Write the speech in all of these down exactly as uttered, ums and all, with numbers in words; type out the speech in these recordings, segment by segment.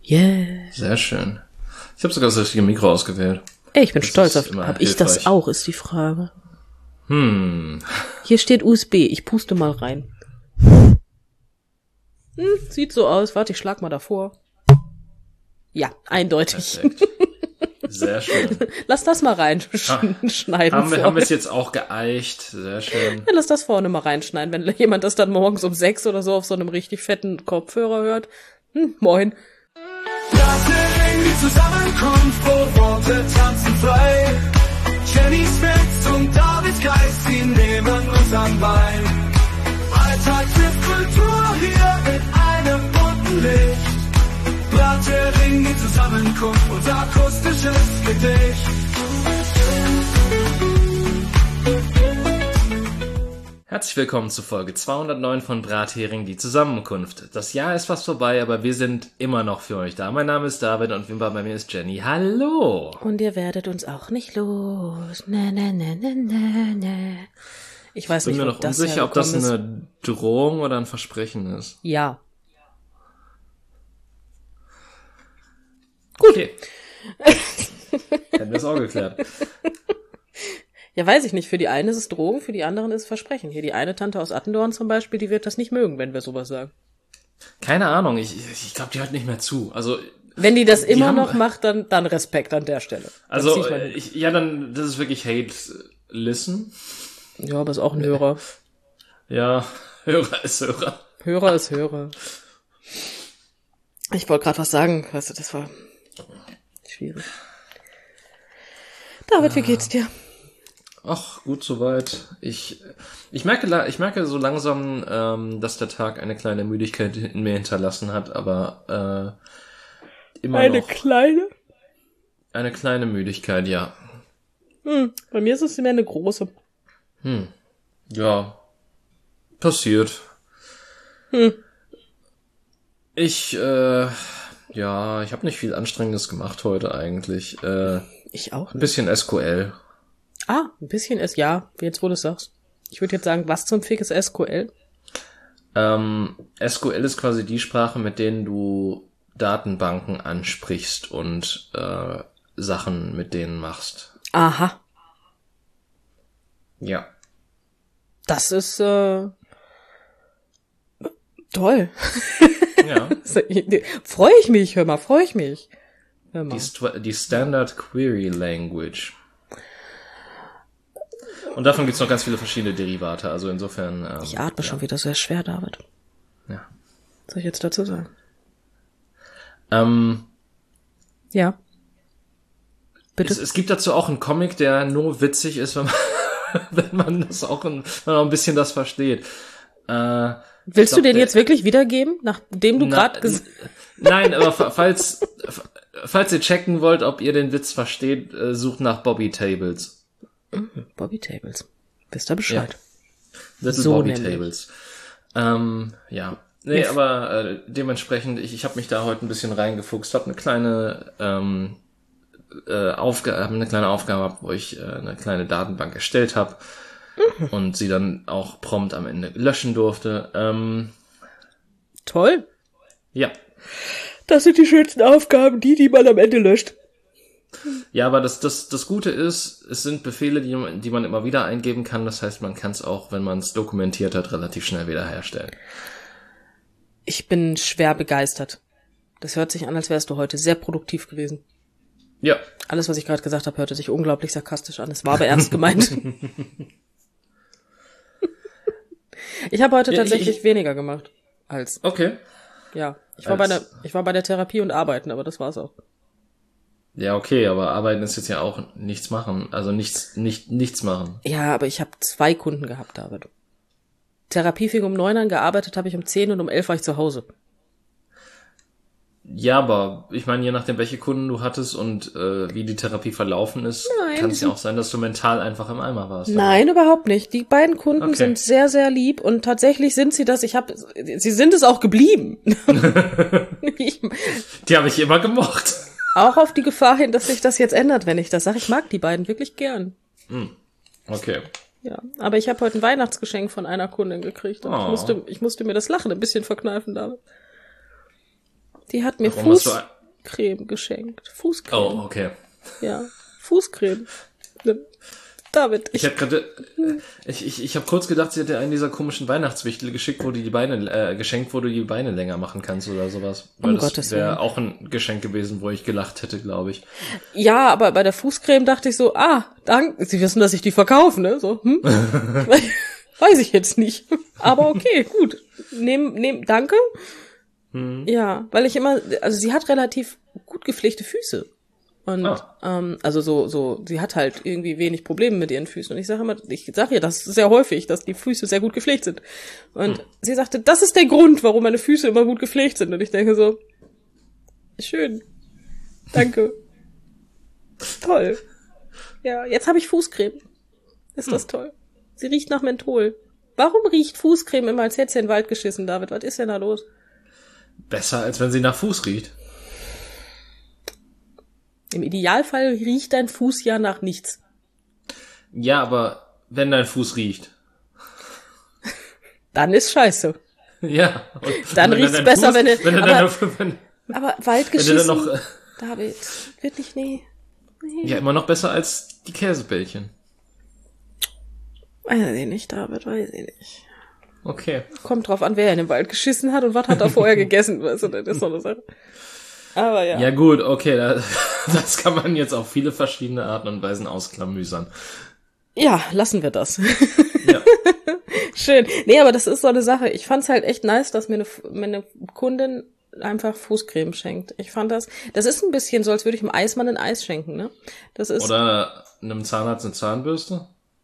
Yeah. Sehr schön. Ich habe sogar das richtige Mikro ausgewählt. Ey, ich bin das stolz auf... Hab ich das auch, ist die Frage. Hm. Hier steht U S B. Ich puste mal rein. Hm, sieht so aus. Warte, ich schlag mal davor. Ja, eindeutig. Perfekt. Sehr schön. Lass das mal reinschneiden. Haben wir, haben wir es jetzt auch geeicht. Sehr schön. Ja, lass das vorne mal reinschneiden. Wenn jemand das dann morgens um sechs oder so auf so einem richtig fetten Kopfhörer hört. Hm, moin. Die Zusammenkunft, wo Worte tanzen frei. Jennys Witz und Davids Geist, sie nehmen uns an Bein. Alltag trifft Kultur hier mit einem bunten Licht. Brathering, die Zusammenkunft, unser akustisches Gedicht. Herzlich willkommen zu Folge zweihundertneun von Brathering, die Zusammenkunft. Das Jahr ist fast vorbei, aber wir sind immer noch für euch da. Mein Name ist David und bei mir ist Jenny. Hallo! Und ihr werdet uns auch nicht los. Na, na, na, na, na, na. Ich weiß Ich bin nicht, mir ob noch das unsicher, ob das ist. eine Drohung oder ein Versprechen ist. Ja. Gut. Okay. Hätten wir es auch geklärt. Ja, weiß ich nicht. Für die einen ist es Drohung, für die anderen ist es Versprechen. Hier die eine Tante aus Attendorn zum Beispiel, die wird das nicht mögen, wenn wir sowas sagen. Keine Ahnung, ich, ich glaube, die hört nicht mehr zu. Also wenn die das die immer haben, noch macht, dann, dann Respekt an der Stelle. Dann Also, zieh ich ich, ja, dann, das ist wirklich Hate Listen. Ja, aber ist auch ein Hörer. Ja, Hörer ist Hörer. Hörer ist Hörer. Ich wollte gerade was sagen, weißt du, das war schwierig. David, wie geht's dir? Ach, gut soweit. Ich, ich merke, ich merke so langsam, ähm, dass der Tag eine kleine Müdigkeit in mir hinterlassen hat, aber äh, immer eine noch. Eine kleine? Eine kleine Müdigkeit, ja. Hm, bei mir ist es mehr eine große. Hm, ja, passiert. Hm. Ich, äh, ja, ich habe nicht viel Anstrengendes gemacht heute eigentlich. Äh, ich auch nicht. Ein bisschen S Q L. Ah, ein bisschen ist ja, jetzt wo du es sagst. Ich würde jetzt sagen, was zum Fick ist S Q L? Ähm, S Q L ist quasi die Sprache, mit denen du Datenbanken ansprichst und äh, Sachen mit denen machst. Aha. Ja. Das ist äh, toll. Ja. Freue ich mich, hör mal, freue ich mich. Hör mal. Die, die Standard Query Language. Und davon gibt's noch ganz viele verschiedene Derivate, also insofern... Ähm, ich atme ja. schon wieder sehr schwer, David. Ja. Was soll ich jetzt dazu sagen? Ähm, ja. Bitte? Es, es gibt dazu auch einen Comic, der nur witzig ist, wenn man, wenn man das auch ein, wenn man auch ein bisschen das versteht. Äh, Willst glaub, du den der, jetzt wirklich wiedergeben, nachdem du gerade gesagt... Nein, aber falls, falls ihr checken wollt, ob ihr den Witz versteht, äh, sucht nach Bobby Tables. Bobby Tables. Wisst ihr Bescheid? Ja. Little so Bobby nämlich. Tables. Ähm, ja. Nee, ja. aber äh, dementsprechend, ich, ich habe mich da heute ein bisschen reingefuchst, habe eine kleine ähm, äh, Aufgabe, eine kleine Aufgabe gehabt, wo ich äh, eine kleine Datenbank erstellt habe mhm. und sie dann auch prompt am Ende löschen durfte. Ähm, Toll. Ja. Das sind die schönsten Aufgaben, die, die man am Ende löscht. Ja, aber das, das, das Gute ist, es sind Befehle, die, die man immer wieder eingeben kann. Das heißt, man kann es auch, wenn man es dokumentiert hat, relativ schnell wiederherstellen. Ich bin schwer begeistert. Das hört sich an, als wärst du heute sehr produktiv gewesen. Ja. Alles, was ich gerade gesagt habe, hörte sich unglaublich sarkastisch an. Es war aber ernst gemeint. Ich habe heute ja, tatsächlich ich, weniger gemacht als. Okay. Ja, ich war als, bei der, ich war bei der Therapie und arbeiten, aber das war's auch. Ja, okay, aber arbeiten ist jetzt ja auch nichts machen, also nichts, nicht, nichts machen. Ja, aber ich habe zwei Kunden gehabt, David. Therapie fing um neun an, gearbeitet habe ich um zehn und um elf war ich zu Hause. Ja, aber ich meine, je nachdem, welche Kunden du hattest und äh, wie die Therapie verlaufen ist, Nein, kann es ja auch sein, dass du mental einfach im Eimer warst. Nein, aber. Überhaupt nicht. Die beiden Kunden okay. sind sehr, sehr lieb und tatsächlich sind sie das. Ich habe, sie sind es auch geblieben. ich, die habe ich immer gemocht. Auch auf die Gefahr hin, dass sich das jetzt ändert, wenn ich das sage. Ich mag die beiden wirklich gern. Okay. Ja, aber ich habe heute ein Weihnachtsgeschenk von einer Kundin gekriegt und oh. ich musste, ich musste mir das Lachen ein bisschen verkneifen damit. Die hat mir Warum Fuß, hast du, Fußcreme geschenkt. Fußcreme. Oh, okay. Ja, Fußcreme. David, ich, ich habe gerade, ich ich ich habe kurz gedacht, sie hätte einen dieser komischen Weihnachtswichtel geschickt, wo du die Beine äh, geschenkt, wo du die Beine länger machen kannst oder sowas. Weil um das Gottes Willen. wäre auch ein Geschenk gewesen, wo ich gelacht hätte, glaube ich. Ja, aber bei der Fußcreme dachte ich so, ah, danke. Sie wissen, dass ich die verkaufe, ne? So, hm? Weiß ich jetzt nicht. Aber okay, gut. Nehm, nehm, danke. Hm. Ja, weil ich immer, also sie hat relativ gut gepflegte Füße. Und ah. ähm, also so, so, sie hat halt irgendwie wenig Probleme mit ihren Füßen. Und ich sage immer, ich sage ihr das sehr häufig, dass die Füße sehr gut gepflegt sind. Und hm. sie sagte, das ist der Grund, warum meine Füße immer gut gepflegt sind. Und ich denke so, schön. Danke. Toll. Ja, jetzt habe ich Fußcreme. Ist hm. das toll. Sie riecht nach Menthol. Warum riecht Fußcreme immer, als hätte sie in den Wald geschissen, David? Was ist denn da los? Besser, als wenn sie nach Fuß riecht. Im Idealfall riecht dein Fuß ja nach nichts. Ja, aber wenn dein Fuß riecht. Dann ist scheiße. Ja. Und dann riecht's dann besser, Fuß, wenn du... Wenn du aber, dann noch, wenn, aber Waldgeschissen, noch, äh, David, wirklich, nee, nee. Ja, immer noch besser als die Käsebällchen. Weiß ich nicht, David, weiß ich nicht. Okay. Kommt drauf an, wer in den Wald geschissen hat und was hat er vorher gegessen, weißt du, das ist so eine Sache. Aber ja. Ja gut, okay, das, das kann man jetzt auf viele verschiedene Arten und Weisen ausklamüsern. Ja, lassen wir das. Ja. Schön. Nee, aber das ist so eine Sache. Ich fand's halt echt nice, dass mir eine, meine Kundin einfach Fußcreme schenkt. Ich fand das, das ist ein bisschen so, als würde ich einem Eismann ein Eis schenken, ne? Das ist. Oder einem Zahnarzt eine Zahnbürste?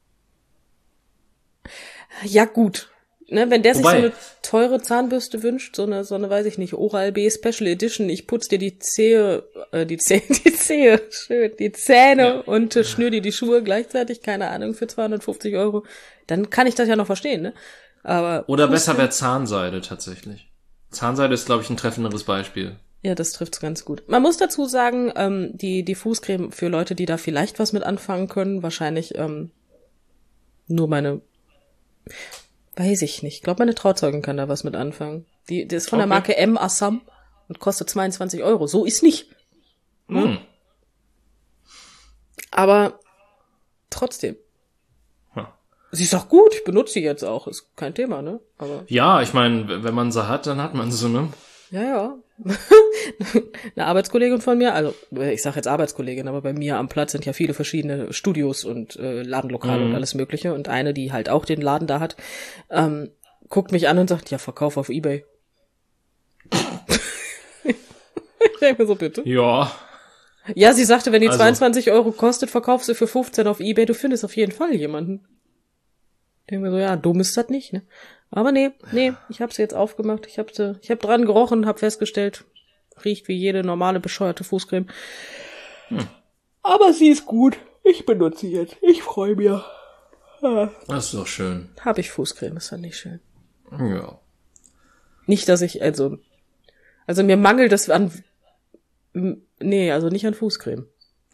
Ja, gut. Ne, wenn der Wobei, sich so eine teure Zahnbürste wünscht, so eine, so eine, weiß ich nicht, Oral-B Special Edition, ich putz dir die Zehe, äh, die Zehe, die Zehe, schön, die Zähne ja. und äh, schnür dir die Schuhe gleichzeitig, keine Ahnung, für zweihundertfünfzig Euro, dann kann ich das ja noch verstehen, ne? Aber. Oder besser wäre Zahnseide tatsächlich. Zahnseide ist, glaube ich, ein treffenderes Beispiel. Ja, das trifft's ganz gut. Man muss dazu sagen, ähm, die, die Fußcreme für Leute, die da vielleicht was mit anfangen können, wahrscheinlich, ähm, nur meine, weiß ich nicht. Ich glaube, meine Trauzeugin kann da was mit anfangen. Die, die ist von okay. der Marke M. Assam und kostet zweiundzwanzig Euro. So ist nicht. Hm. Hm. Aber trotzdem. Hm. Sie ist auch gut. Ich benutze sie jetzt auch. Ist kein Thema, ne? Aber ja, ich meine, wenn man sie hat, dann hat man sie, ne? Ja, ja. Eine Arbeitskollegin von mir, also ich sage jetzt Arbeitskollegin, aber bei mir am Platz sind ja viele verschiedene Studios und äh, Ladenlokale mhm. und alles mögliche. Und eine, die halt auch den Laden da hat, ähm, guckt mich an und sagt, ja, Verkauf auf eBay. Ich denke mir so, bitte. Ja. Ja, sie sagte, wenn die also. zweiundzwanzig Euro kostet, verkaufst du für fünfzehn auf eBay, du findest auf jeden Fall jemanden. Ich denke mir so, ja, dumm ist das nicht, ne? Aber nee, nee, ich habe sie jetzt aufgemacht. Ich habe sie, ich habe dran gerochen, habe festgestellt, riecht wie jede normale bescheuerte Fußcreme. Hm. Aber sie ist gut. Ich benutze sie jetzt. Ich freue mich. Ah. Das ist doch schön. Habe ich Fußcreme, ist dann nicht schön. Ja. Nicht, dass ich, also, also mir mangelt es an, nee, also nicht an Fußcreme.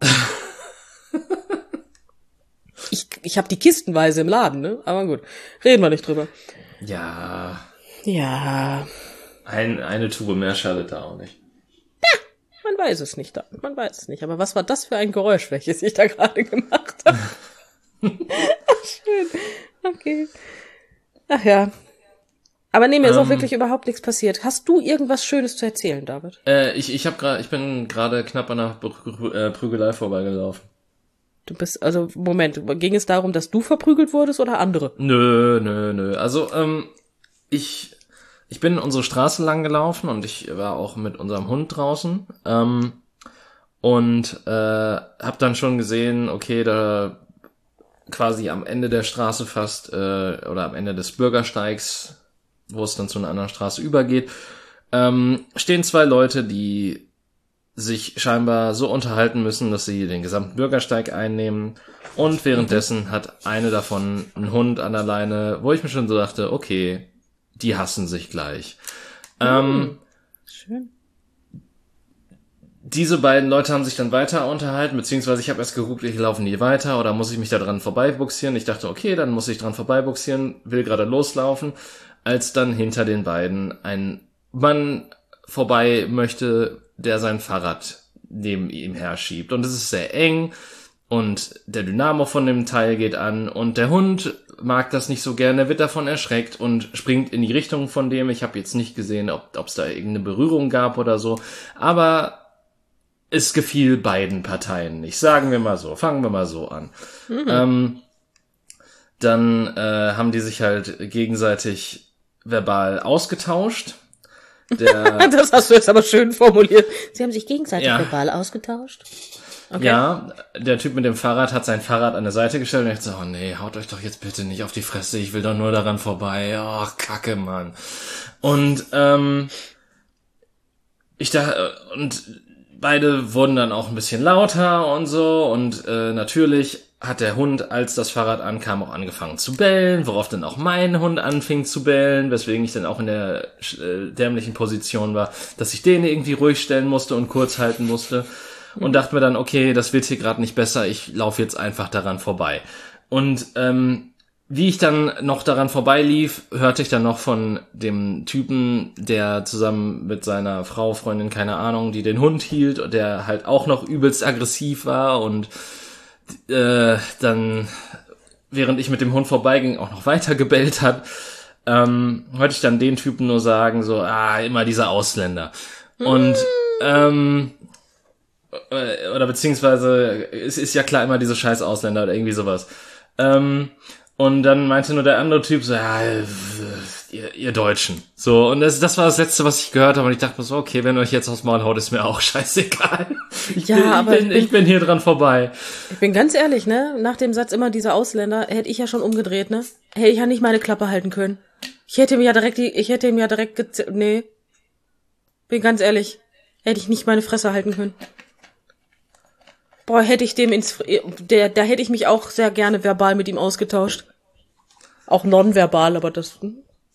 ich ich habe die kistenweise im Laden, ne? Aber gut, reden wir nicht drüber. Ja. Ja. Ein, eine Tube mehr schadet da auch nicht. Ja, man weiß es nicht. Man weiß es nicht. Aber was war das für ein Geräusch, welches ich da gerade gemacht habe? Ach, schön. Okay. Ach ja. Aber nee, mir ähm, ist auch wirklich überhaupt nichts passiert. Hast du irgendwas Schönes zu erzählen, David? Äh, ich ich, hab grad, ich bin gerade knapp an einer Prügelei vorbeigelaufen. Du bist, also, Moment, ging es darum, dass du verprügelt wurdest oder andere? Nö, nö, nö. Also, ähm, ich, ich bin unsere Straße lang gelaufen und ich war auch mit unserem Hund draußen, ähm, und, äh, hab dann schon gesehen, okay, da quasi am Ende der Straße fast, äh, oder am Ende des Bürgersteigs, wo es dann zu einer anderen Straße übergeht, ähm, stehen zwei Leute, die sich scheinbar so unterhalten müssen, dass sie den gesamten Bürgersteig einnehmen, und währenddessen hat eine davon einen Hund an der Leine, wo ich mir schon so dachte, okay, die hassen sich gleich. Mhm. Ähm, Schön. Diese beiden Leute haben sich dann weiter unterhalten, beziehungsweise ich habe erst geguckt, ich laufen die weiter oder muss ich mich da dran vorbeibuxieren? Ich dachte, okay, dann muss ich dran vorbeibuxieren, will gerade loslaufen, als dann hinter den beiden ein Mann vorbei möchte, der sein Fahrrad neben ihm her schiebt. Und es ist sehr eng und der Dynamo von dem Teil geht an und der Hund mag das nicht so gerne, wird davon erschreckt und springt in die Richtung von dem. Ich habe jetzt nicht gesehen, ob es da irgendeine Berührung gab oder so, aber es gefiel beiden Parteien nicht. Sagen wir mal so, fangen wir mal so an. Mhm. Ähm, dann äh, haben die sich halt gegenseitig verbal ausgetauscht. Der, das hast du jetzt aber schön formuliert. Sie haben sich gegenseitig ja. verbal ausgetauscht? Okay. Ja, der Typ mit dem Fahrrad hat sein Fahrrad an der Seite gestellt und ich so, oh nee, haut euch doch jetzt bitte nicht auf die Fresse, ich will doch nur daran vorbei. Oh, Kacke, Mann. Und ähm, ich dachte, und beide wurden dann auch ein bisschen lauter und so und äh, natürlich hat der Hund, als das Fahrrad ankam, auch angefangen zu bellen, worauf dann auch mein Hund anfing zu bellen, weswegen ich dann auch in der äh, dämlichen Position war, dass ich den irgendwie ruhig stellen musste und kurz halten musste. Und dachte mir dann, okay, das wird hier gerade nicht besser, ich laufe jetzt einfach daran vorbei. Und ähm, wie ich dann noch daran vorbeilief, hörte ich dann noch von dem Typen, der zusammen mit seiner Frau, Freundin, keine Ahnung, die den Hund hielt und der halt auch noch übelst aggressiv war und äh, dann, während ich mit dem Hund vorbeiging, auch noch weiter gebellt hat, ähm, hörte ich dann den Typen nur sagen, so, ah, immer dieser Ausländer. Und ähm, oder beziehungsweise, es ist ja klar immer diese scheiß Ausländer oder irgendwie sowas. Ähm, und dann meinte nur der andere Typ so, ja, ihr, ihr Deutschen. So, und das, das war das Letzte, was ich gehört habe. Und ich dachte mir so, okay, wenn ihr euch jetzt aufs Maul haut, ist mir auch scheißegal. Ich, ja, bin, ich, aber bin, ich, bin, ich bin hier dran vorbei. Ich bin ganz ehrlich, ne, nach dem Satz immer diese Ausländer, hätte ich ja schon umgedreht, ne. Hätte ich ja nicht meine Klappe halten können. Ich hätte ihm ja direkt die, ich hätte ihm ja direkt gez- nee. Bin ganz ehrlich, hätte ich nicht meine Fresse halten können. Boah, hätte ich dem ins, der, da hätte ich mich auch sehr gerne verbal mit ihm ausgetauscht. Auch nonverbal, aber das, hm.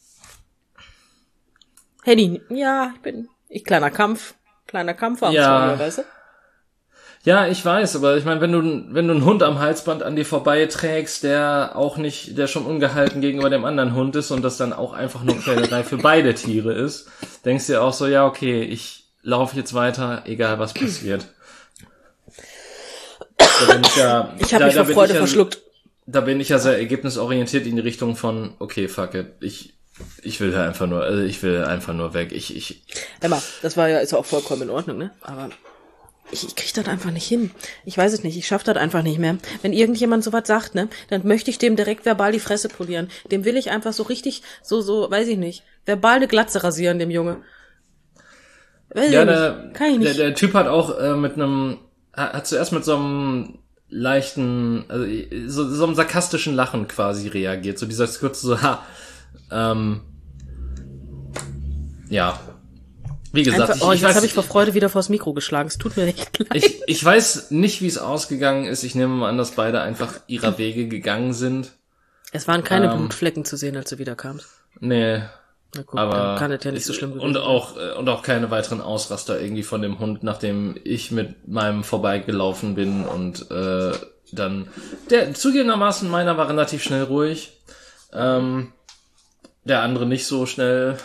Hätte ich, ja, ich bin, ich kleiner Kampf, kleiner Kampf am ja. weißt du? Ja, ich weiß, aber ich meine, wenn du, wenn du einen Hund am Halsband an dir vorbei trägst, der auch nicht, der schon ungehalten gegenüber dem anderen Hund ist und das dann auch einfach nur Quälerei für beide Tiere ist, denkst du dir auch so, ja, okay, ich laufe jetzt weiter, egal was passiert. Da bin ich ja, ich habe da, mich da vor Freude ja, verschluckt. Da bin ich ja sehr ergebnisorientiert in die Richtung von, okay, fuck it, ich, ich will da einfach nur, also ich will einfach nur weg, ich, ich. Emma, das war ja, ist ja auch vollkommen in Ordnung, ne? Aber ich, ich krieg das einfach nicht hin. Ich weiß es nicht, ich schaff das einfach nicht mehr. Wenn irgendjemand sowas sagt, ne, dann möchte ich dem direkt verbal die Fresse polieren. Dem will ich einfach so richtig, so, so, weiß ich nicht, verbal eine Glatze rasieren, dem Junge. Weiß ja, ich der, nicht. Kann ich nicht. Der, der Typ hat auch äh, mit einem, hat, hat zuerst mit so einem leichten, also so, so einem sarkastischen Lachen quasi reagiert. So dieser kurze so, ha, ähm, ja. Wie gesagt, Einfach, ich, oh, ich jetzt weiß, habe ich vor Freude wieder vors Mikro geschlagen. Es tut mir echt leid. Ich, ich weiß nicht, wie es ausgegangen ist. Ich nehme mal an, dass beide einfach ihrer Wege gegangen sind. Es waren keine ähm, Blutflecken zu sehen, als du wiederkamst. Nee. Na gut, aber dann kann das ja nicht so schlimm gewesen und sein. auch und auch keine weiteren Ausraster irgendwie von dem Hund, nachdem ich mit meinem vorbeigelaufen bin und äh, dann der zugegebenermaßen meiner war relativ schnell ruhig, ähm, der andere nicht so schnell.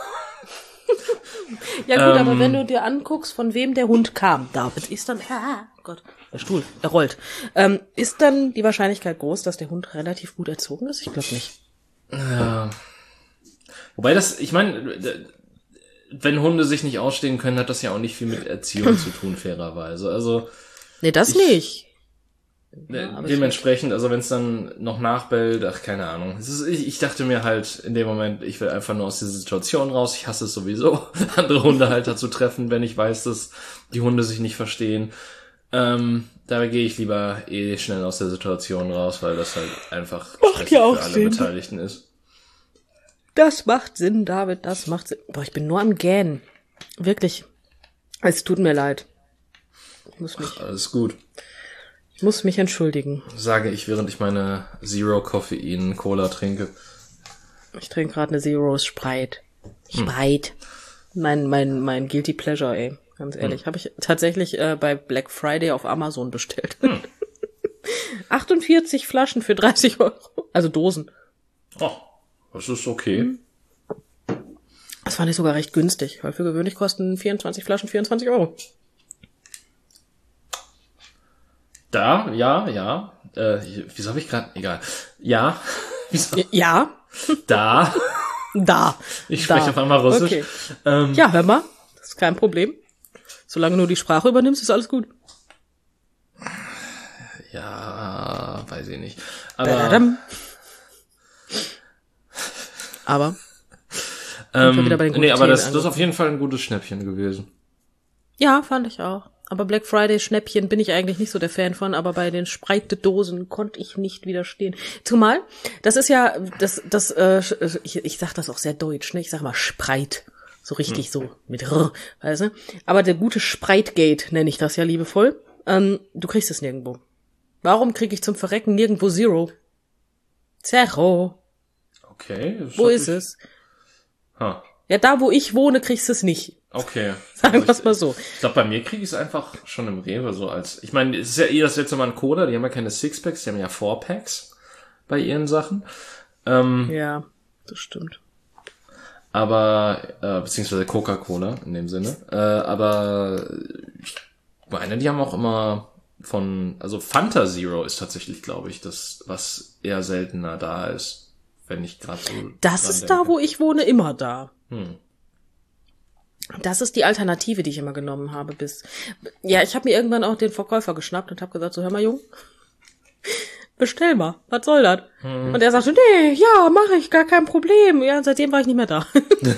Ja gut, ähm, aber wenn du dir anguckst, von wem der Hund kam, David, ist dann, ah, Gott, der Stuhl, er rollt, ähm, ist dann die Wahrscheinlichkeit groß, dass der Hund relativ gut erzogen ist? Ich glaube nicht. Ja. Wobei das, ich meine, wenn Hunde sich nicht ausstehen können, hat das ja auch nicht viel mit Erziehung zu tun, fairerweise. Also nee, das ich, nicht. Ja, dementsprechend, also wenn es dann noch nachbellt, ach, keine Ahnung. Es ist, ich, ich dachte mir halt in dem Moment, ich will einfach nur aus dieser Situation raus. Ich hasse es sowieso, andere Hundehalter zu treffen, wenn ich weiß, dass die Hunde sich nicht verstehen. Ähm, da gehe ich lieber eh schnell aus der Situation raus, weil das halt einfach macht ja auch für alle Sinn. Beteiligten ist. Das macht Sinn, David, das macht Sinn. Boah, ich bin nur am Gähnen. Wirklich. Es tut mir leid. Ich muss mich, Ach, alles gut. Ich muss mich entschuldigen. Sage ich, während ich meine Zero-Koffein-Cola trinke. Ich trinke gerade eine Zero Sprite. Sprite. Hm. Mein, mein, mein Guilty Pleasure, ey. Ganz ehrlich. Hm. Habe ich tatsächlich äh, bei Black Friday auf Amazon bestellt. Hm. achtundvierzig Flaschen für dreißig Euro. Also Dosen. Oh, das ist okay. Hm. Das fand ich sogar recht günstig, weil für gewöhnlich kosten vierundzwanzig Flaschen vierundzwanzig Euro. Da, ja, ja. Äh, wieso habe ich gerade... Egal. Ja. Wieso? Ja. Da. Da. Ich spreche da. auf einmal Russisch. Okay. Ähm, Ja, hör mal. Das ist kein Problem. Solange du die Sprache übernimmst, ist alles gut. Ja, weiß ich nicht. Aber... Badadam. Aber... Ähm, wieder bei den guten nee, aber Themen das, das ist angekommen. auf jeden Fall ein gutes Schnäppchen gewesen. Ja, fand ich auch. Aber Black Friday Schnäppchen bin ich eigentlich nicht so der Fan von, aber bei den Spreitedosen konnte ich nicht widerstehen. Zumal, das ist ja, das, das, äh, ich, ich sag das auch sehr deutsch, ne? Ich sag mal Spreit. So richtig hm. so mit R, weißt du? Aber der gute Spreitgate nenne ich das ja liebevoll. Ähm, du kriegst es nirgendwo. Warum kriege ich zum Verrecken nirgendwo Zero? Zero. Okay. Das Wo hat ist mich- es? Ha. Ja, da wo ich wohne, kriegst du es nicht. Okay. Sagen Also wir's ich- mal so. Ich glaube, bei mir kriege ich es einfach schon im Rewe so als... Ich meine, es ist ja eh das letzte Mal ein Cola, die haben ja keine Sixpacks, die haben ja Fourpacks bei ihren Sachen. Ähm, Ja, das stimmt. aber, äh, beziehungsweise Coca-Cola in dem Sinne. Äh, aber ich meine, die haben auch immer von... Also Fanta Zero ist tatsächlich, glaube ich, das, was eher seltener da ist. Wenn ich gerade so... Das dran ist denke. da, wo ich wohne, immer da. Hm. Das ist die Alternative, die ich immer genommen habe. Bis ja, ich habe mir irgendwann auch den Verkäufer geschnappt und habe gesagt, so hör mal, Jung, bestell mal, was soll das? Hm. Und er sagte, nee, ja, mache ich, gar kein Problem. Ja, und seitdem war ich nicht mehr da.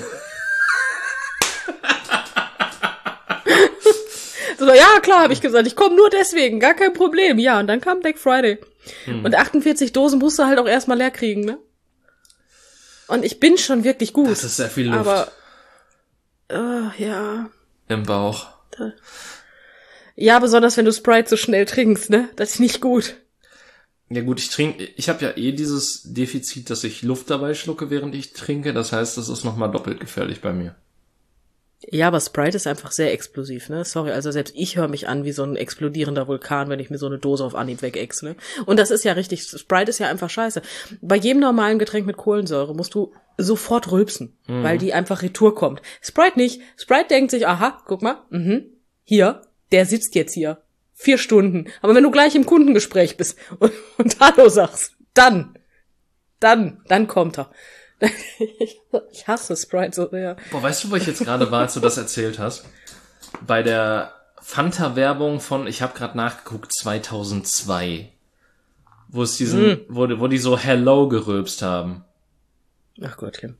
So, ja, klar, habe ich gesagt, ich komme nur deswegen, gar kein Problem. Ja, und dann kam Black Friday. Hm. Und achtundvierzig Dosen musst du halt auch erstmal leer kriegen, ne? Und ich bin schon wirklich gut. Das ist sehr viel Luft aber äh, ja. im Bauch. Ja, besonders wenn du Sprite so schnell trinkst, ne? Das ist nicht gut. Ja gut, ich trinke, ich habe ja eh dieses Defizit, dass ich Luft dabei schlucke, während ich trinke. Das heißt, das ist nochmal doppelt gefährlich bei mir. Ja, aber Sprite ist einfach sehr explosiv, ne? Sorry, also selbst ich höre mich an wie so ein explodierender Vulkan, wenn ich mir so eine Dose auf Anhieb wegex, ne? Und das ist ja richtig, Sprite ist ja einfach scheiße. Bei jedem normalen Getränk mit Kohlensäure musst du sofort rülpsen, mhm. weil die einfach retour kommt. Sprite nicht. Sprite denkt sich, aha, guck mal, mhm, hier, der sitzt jetzt hier. Vier Stunden. Aber wenn du gleich im Kundengespräch bist und, und Hallo sagst, dann, dann, dann kommt er. Ich hasse Sprite so sehr. Boah, weißt du, wo ich jetzt gerade war, als du das erzählt hast? Bei der Fanta-Werbung von, ich habe gerade nachgeguckt, zweitausendzwei. Wo es diesen, mm. wo, wo die so Hello gerülpst haben. Ach Gottchen.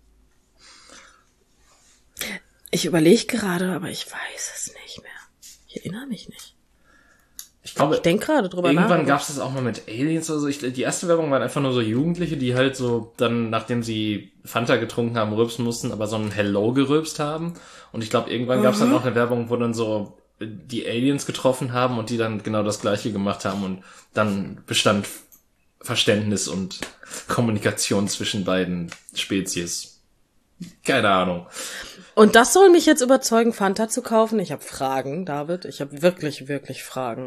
Ich überlege gerade, aber ich weiß es nicht mehr. Ich erinnere mich nicht. Ich glaube, ich denke gerade drüber irgendwann nach. Irgendwann gab es das auch mal mit Aliens oder so. Ich, die erste Werbung waren einfach nur so Jugendliche, die halt so dann, nachdem sie Fanta getrunken haben, rülpsen mussten, aber so ein Hello gerülpst haben. Und ich glaube, irgendwann mhm. gab es dann auch eine Werbung, wo dann so die Aliens getroffen haben und die dann genau das Gleiche gemacht haben. Und dann bestand Verständnis und Kommunikation zwischen beiden Spezies. Keine Ahnung. Und das soll mich jetzt überzeugen, Fanta zu kaufen? Ich habe Fragen, David. Ich habe wirklich, wirklich Fragen.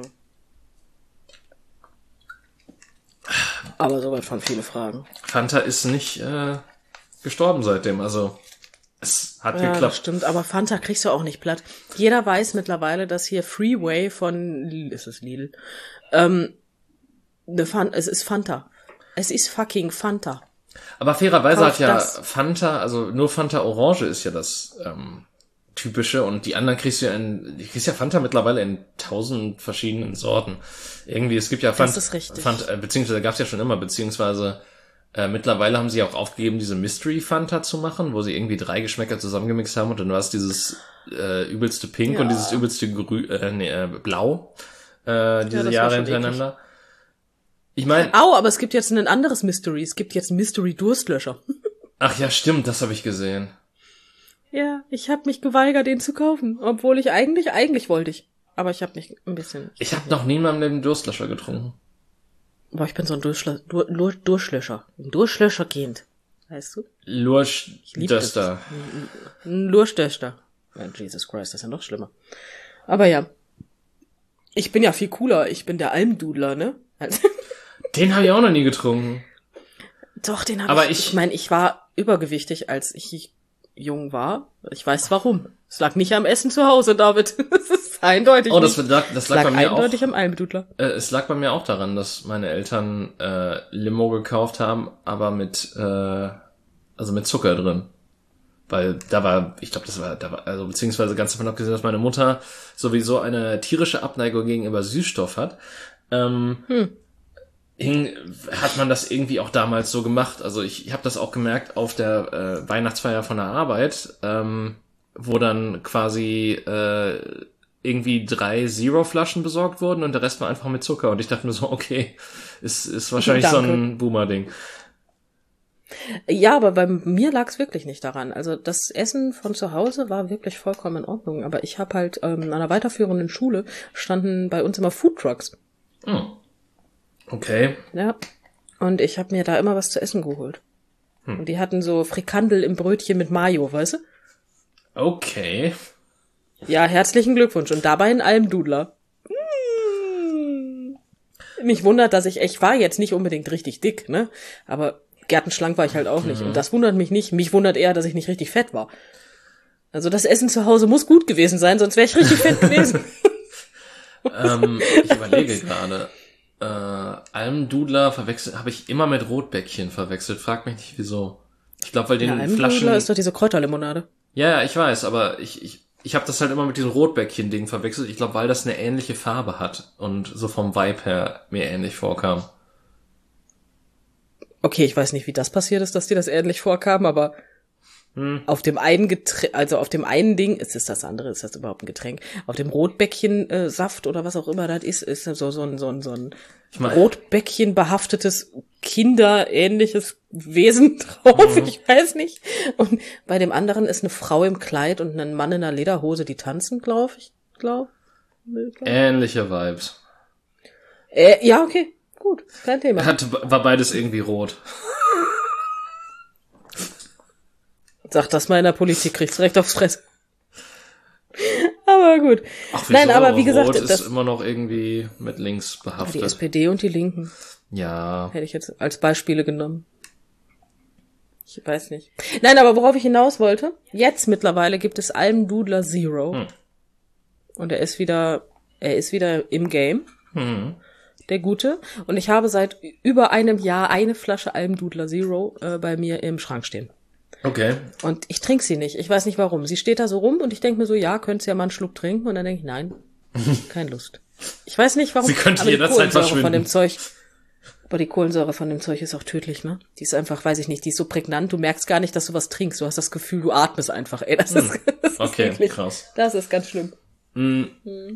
Aber soweit von viele Fragen. Fanta ist nicht äh, gestorben seitdem, also es hat ja, geklappt. Das stimmt, aber Fanta kriegst du auch nicht platt. Jeder weiß mittlerweile, dass hier Freeway von, ist es Lidl, ähm, ne Fan, es ist Fanta. Es ist fucking Fanta. Aber fairerweise Kauf hat ja das. Fanta, also nur Fanta Orange ist ja das ähm, typische und die anderen kriegst du ja in, du kriegst ja Fanta mittlerweile in tausend verschiedenen Sorten. Irgendwie, es gibt ja Fanta, Das ist richtig. Fanta äh, beziehungsweise gab's ja schon immer, beziehungsweise äh, mittlerweile haben sie auch aufgegeben, diese Mystery Fanta zu machen, wo sie irgendwie drei Geschmäcker zusammengemixt haben und dann war es dieses äh, übelste Pink Ja. und dieses übelste Grü äh, nee, äh, Blau äh, diese das war Jahre schon hintereinander. Ich meine, Au, aber es gibt jetzt ein anderes Mystery. Es gibt jetzt Mystery Durstlöscher. ach ja, stimmt, das habe ich gesehen. Ja, ich habe mich geweigert, den zu kaufen. Obwohl ich eigentlich, eigentlich wollte ich. Aber ich habe mich ein bisschen... Ich habe noch nie in meinem Leben Durstlöscher getrunken. Boah, ich bin so ein Durchschlö Dur Dur Durchlöscher. Ein Durchlöscher-Kind. Weißt du? Lurch-Döster. Ein Lurstöster. Ja, Jesus Christ, das ist ja noch schlimmer. Aber ja. Ich bin ja viel cooler. Ich bin der Almdudler, ne? Also Den habe ich auch noch nie getrunken. Doch, den habe Aber ich... ich- Ich meine, ich war übergewichtig, als ich jung war. Ich weiß warum. Es lag nicht am Essen zu Hause, David. Das ist eindeutig. Oh, das nicht. lag, das lag, lag bei mir eindeutig auch. am Almdudler. Äh, es lag bei mir auch daran, dass meine Eltern äh, Limo gekauft haben, aber mit äh, also mit Zucker drin. Weil da war, ich glaube, das war, da war, also beziehungsweise ganz davon abgesehen, dass meine Mutter sowieso eine tierische Abneigung gegenüber Süßstoff hat, ähm, hm. hing, hat man das irgendwie auch damals so gemacht. Also ich, ich habe das auch gemerkt auf der äh, Weihnachtsfeier von der Arbeit, ähm, wo dann quasi äh, irgendwie drei Zero-Flaschen besorgt wurden und der Rest war einfach mit Zucker. Und ich dachte mir so, okay, ist, ist wahrscheinlich Danke. so ein Boomer-Ding. Ja, aber bei mir lag es wirklich nicht daran. Also das Essen von zu Hause war wirklich vollkommen in Ordnung. Aber ich habe halt ähm, an einer weiterführenden Schule standen bei uns immer Foodtrucks. Hm. Okay. Ja. Und ich habe mir da immer was zu essen geholt. Hm. Und die hatten so Frikandel im Brötchen mit Mayo, weißt du? Okay. Ja, herzlichen Glückwunsch. Und dabei ein Almdudler. Mmh. Mich wundert, dass ich, ich war jetzt nicht unbedingt richtig dick, ne? Aber gärtenschlank war ich halt auch nicht. Mhm. Und das wundert mich nicht. Mich wundert eher, dass ich nicht richtig fett war. Also das Essen zu Hause muss gut gewesen sein, sonst wäre ich richtig fett gewesen. ähm, ich überlege gerade. Äh, Almdudler verwechselt, habe ich immer mit Rotbäckchen verwechselt. Frag mich nicht, wieso. Ich glaube, weil den Ja, Flaschen... Almdudler ist doch diese Kräuterlimonade. Ja, ja, ich weiß, aber ich, ich, ich habe das halt immer mit diesem Rotbäckchen-Ding verwechselt. Ich glaube, weil das eine ähnliche Farbe hat und so vom Vibe her mir ähnlich vorkam. Okay, ich weiß nicht, wie das passiert ist, dass dir das ähnlich vorkam, aber hm. auf dem einen Getränk, also auf dem einen Ding, ist es das andere, ist das überhaupt ein Getränk? Auf dem Rotbäckchen äh, Saft oder was auch immer das ist, ist so so ein so ein, so ein ich mein, Rotbäckchen behaftetes kinderähnliches Wesen drauf, mhm. ich weiß nicht. Und bei dem anderen ist eine Frau im Kleid und ein Mann in einer Lederhose, die tanzen, glaube ich, glaube. Ähnliche Vibes. Äh, ja, okay. Gut, kein Thema. Hat, war beides irgendwie rot. Sag das mal in der Politik, kriegst recht aufs Fress. Aber gut. Ach, wieso? Nein, aber wie gesagt, rot ist das immer noch irgendwie mit links behaftet. Die S P D und die Linken. Ja. Hätte ich jetzt als Beispiele genommen. Ich weiß nicht. Nein, aber worauf ich hinaus wollte, jetzt mittlerweile gibt es Almdudler Zero. Hm. Und er ist wieder, er ist wieder im Game. Hm. Der Gute. Und ich habe seit über einem Jahr eine Flasche Almdudler Zero äh, bei mir im Schrank stehen. Okay. Und ich trinke sie nicht. Ich weiß nicht warum. Sie steht da so rum und ich denke mir so, ja, könntest ja mal einen Schluck trinken. Und dann denke ich, nein, keine Lust. Ich weiß nicht warum. Sie könnte aber jederzeit die Kohlensäure verschwinden. von dem Zeug, aber die Kohlensäure von dem Zeug ist auch tödlich, ne? Die ist einfach, weiß ich nicht, die ist so prägnant. Du merkst gar nicht, dass du was trinkst. Du hast das Gefühl, du atmest einfach. Ey, das hm. ist, das okay, ist wirklich, krass. Das ist ganz schlimm. Hm. Hm.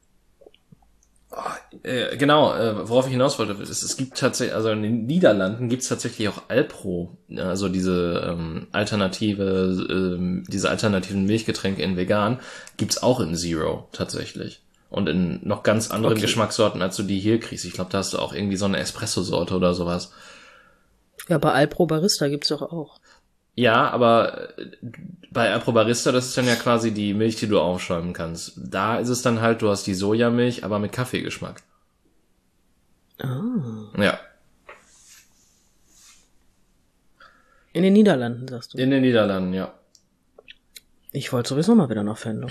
Oh, äh, genau, äh, worauf ich hinaus wollte, es, es gibt tatsächlich, also in den Niederlanden gibt es tatsächlich auch Alpro, also diese ähm, alternative, ähm, diese alternativen Milchgetränke in vegan, gibt's auch in Zero tatsächlich. Und in noch ganz anderen okay. Geschmackssorten, als du die hier kriegst. Ich glaube, da hast du auch irgendwie so eine Espresso-Sorte oder sowas. Ja, bei Alpro Barista gibt's doch auch. Ja, aber bei Alpro Barista, das ist dann ja quasi die Milch, die du aufschäumen kannst. Da ist es dann halt, du hast die Sojamilch, aber mit Kaffeegeschmack. Ah. Ja. In den Niederlanden, sagst du? In den Niederlanden, ja. Ich wollte sowieso mal wieder nach Venlo.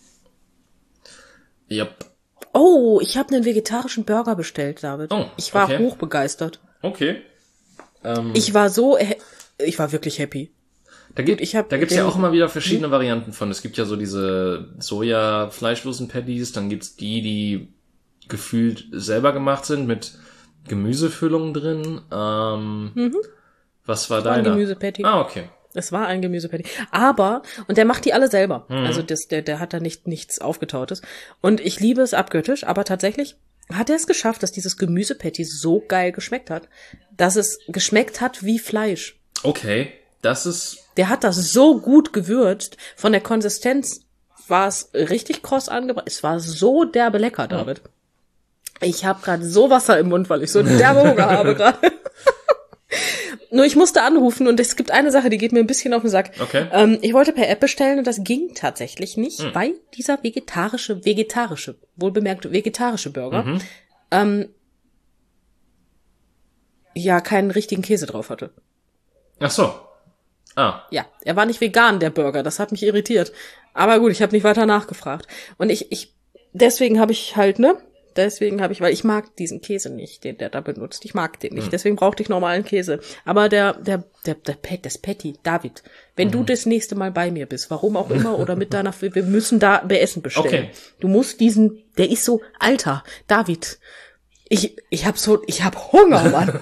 Yep. Oh, ich habe einen vegetarischen Burger bestellt, David. Oh, ich war okay. hochbegeistert. Okay. Ähm, ich war so, ich war wirklich happy. Da gibt, ich hab da gibt's ja auch immer wieder verschiedene hm? Varianten von. Es gibt ja so diese Soja-Fleischlosen-Patties, dann gibt's die, die gefühlt selber gemacht sind mit Gemüsefüllung drin. Ähm, mhm. Was war, war deiner? Ein Gemüsepatty. Ah, okay. Es war ein Gemüsepatty. Aber, und der macht die alle selber. Mhm. Also das, der, der hat da nicht nichts Aufgetautes. Und ich liebe es abgöttisch, aber tatsächlich hat er es geschafft, dass dieses Gemüsepatty so geil geschmeckt hat, dass es geschmeckt hat wie Fleisch. Okay, das ist... Der hat das so gut gewürzt. Von der Konsistenz war es richtig kross angebracht. Es war so derbe lecker, David. Ja. Ich habe gerade so Wasser im Mund, weil ich so derbe Hunger habe gerade. Nur ich musste anrufen und es gibt eine Sache, die geht mir ein bisschen auf den Sack. Okay. Ähm, ich wollte per App bestellen und das ging tatsächlich nicht, mhm. weil dieser vegetarische, vegetarische, wohlbemerkt vegetarische Burger, mhm. ähm, ja keinen richtigen Käse drauf hatte. Ach so. Ah. Ja, er war nicht vegan, der Burger. Das hat mich irritiert. Aber gut, ich habe nicht weiter nachgefragt. Und ich, ich, deswegen habe ich halt, ne? Deswegen habe ich, weil ich mag diesen Käse nicht, den der da benutzt. Ich mag den nicht. Hm. Deswegen brauchte ich normalen Käse. Aber der, der, der, der Pet, das Patty, David, wenn mhm. du das nächste Mal bei mir bist, warum auch immer, oder mit deiner, wir müssen da Essen bestellen. Okay. Du musst diesen, der ist so, Alter, David, ich, ich hab so, ich hab Hunger, Mann.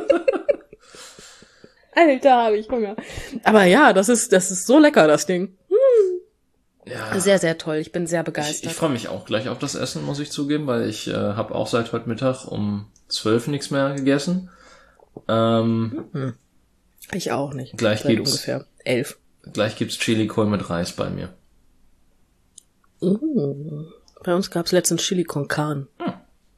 Alter, habe ich Hunger. Aber ja, das ist, das ist so lecker, das Ding. Hm. Ja. Sehr, sehr toll. Ich bin sehr begeistert. Ich, ich freue mich auch gleich auf das Essen, muss ich zugeben, weil ich äh, habe auch seit heute Mittag um zwölf nichts mehr gegessen. Ähm, mhm. Ich auch nicht. Gleich seit gibt's ungefähr elf. Gleich gibt's Chili-Kohl mit Reis bei mir. Uh, bei uns gab's letztens Chili con Carne. Hm.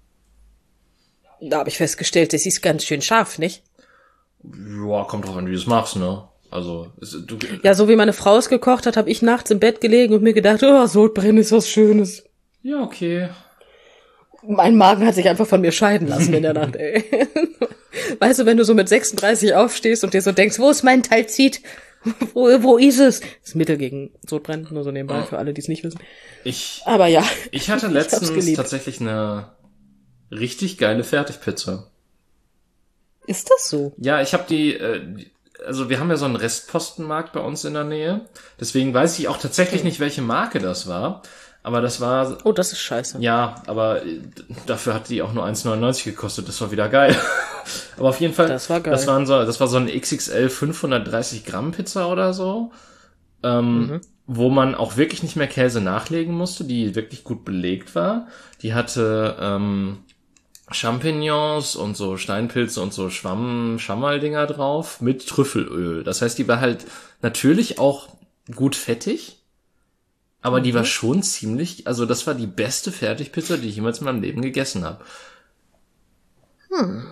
Da habe ich festgestellt, das ist ganz schön scharf, nicht? Ja, kommt drauf an, wie du es machst, ne? Also, es, du... Ja, so wie meine Frau es gekocht hat, habe ich nachts im Bett gelegen und mir gedacht, oh, Sodbrennen ist was Schönes. Ja, okay. Mein Magen hat sich einfach von mir scheiden lassen in der Nacht, ey. Weißt du, wenn du so mit sechsunddreißig aufstehst und dir so denkst, wo ist mein Talzit? Wo, wo ist es? Das ist Mittel gegen Sodbrennen, nur so nebenbei, für alle, die es nicht wissen. Ich, Aber ja. Ich hatte letztens ich tatsächlich eine richtig geile Fertigpizza. Ist das so? Ja, ich habe die, äh, also wir haben ja so einen Restpostenmarkt bei uns in der Nähe. Deswegen weiß ich auch tatsächlich nicht, welche Marke das war. Aber das war... Oh, das ist scheiße. Ja, aber dafür hat die auch nur eins neunundneunzig gekostet. Das war wieder geil. Aber auf jeden Fall... Das war geil. Das, waren so, das war so eine X X L fünfhundertdreißig Gramm Pizza oder so. Ähm, mhm. Wo man auch wirklich nicht mehr Käse nachlegen musste, die wirklich gut belegt war. Die hatte ähm, Champignons und so Steinpilze und so Schwamm, Schammaldinger drauf mit Trüffelöl. Das heißt, die war halt natürlich auch gut fettig. Aber mhm. die war schon ziemlich, also das war die beste Fertigpizza, die ich jemals in meinem Leben gegessen habe. Hm.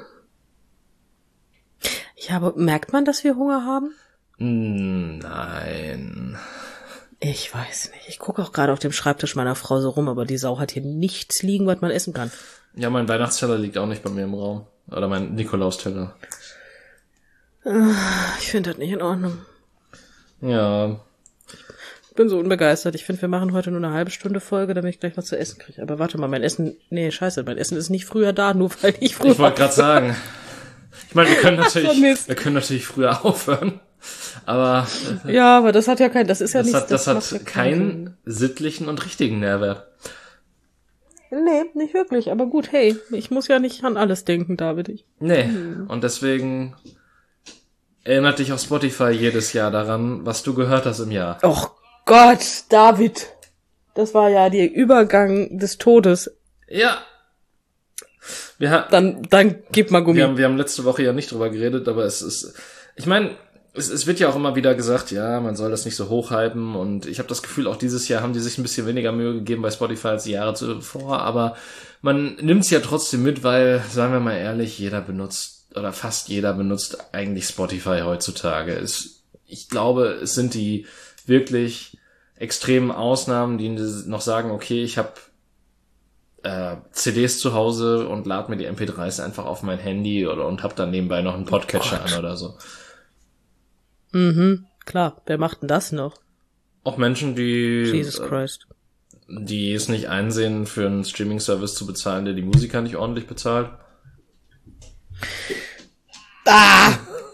Ich habe, merkt man, dass wir Hunger haben? Nein. Ich weiß nicht. Ich gucke auch gerade auf dem Schreibtisch meiner Frau so rum, aber die Sau hat hier nichts liegen, was man essen kann. Ja, mein Weihnachtsteller liegt auch nicht bei mir im Raum. Oder mein Nikolausteller. Ich finde das nicht in Ordnung. Ja. Ich bin so unbegeistert. Ich finde, wir machen heute nur eine halbe Stunde Folge, damit ich gleich was zu essen kriege. Aber warte mal, mein Essen... Nee, scheiße, mein Essen ist nicht früher da, nur weil ich früher... Ich wollte gerade sagen. Ich meine, wir können natürlich, wir können natürlich früher aufhören. Aber... Ja, aber das hat ja kein... Das ist ja das nicht... Hat, das, das hat ja keinen sittlichen und richtigen Nährwert. Nee, nicht wirklich. Aber gut, hey, ich muss ja nicht an alles denken, David. Ich. Nee, hm. Und deswegen... Erinnert dich auf Spotify jedes Jahr daran, was du gehört hast im Jahr. Och Gott, David. Das war ja der Übergang des Todes. Ja. Wir ha- dann, dann gib mal Gummi. Wir haben, wir haben letzte Woche ja nicht drüber geredet, aber es ist, ich meine, es, es wird ja auch immer wieder gesagt, ja, man soll das nicht so hochhypen und ich habe das Gefühl, auch dieses Jahr haben die sich ein bisschen weniger Mühe gegeben bei Spotify als die Jahre zuvor, aber man nimmt es ja trotzdem mit, weil, sagen wir mal ehrlich, jeder benutzt oder fast jeder benutzt eigentlich Spotify heutzutage. Es, ich glaube, es sind die wirklich extremen Ausnahmen, die noch sagen, okay, ich habe äh, C Ds zu Hause und lade mir die M P dreis einfach auf mein Handy oder und hab dann nebenbei noch einen Podcatcher oh an oder so. Mhm, klar. Wer macht denn das noch? Auch Menschen, die Jesus Christ. Die es nicht einsehen, für einen Streaming-Service zu bezahlen, der die Musiker nicht ordentlich bezahlt. Ah!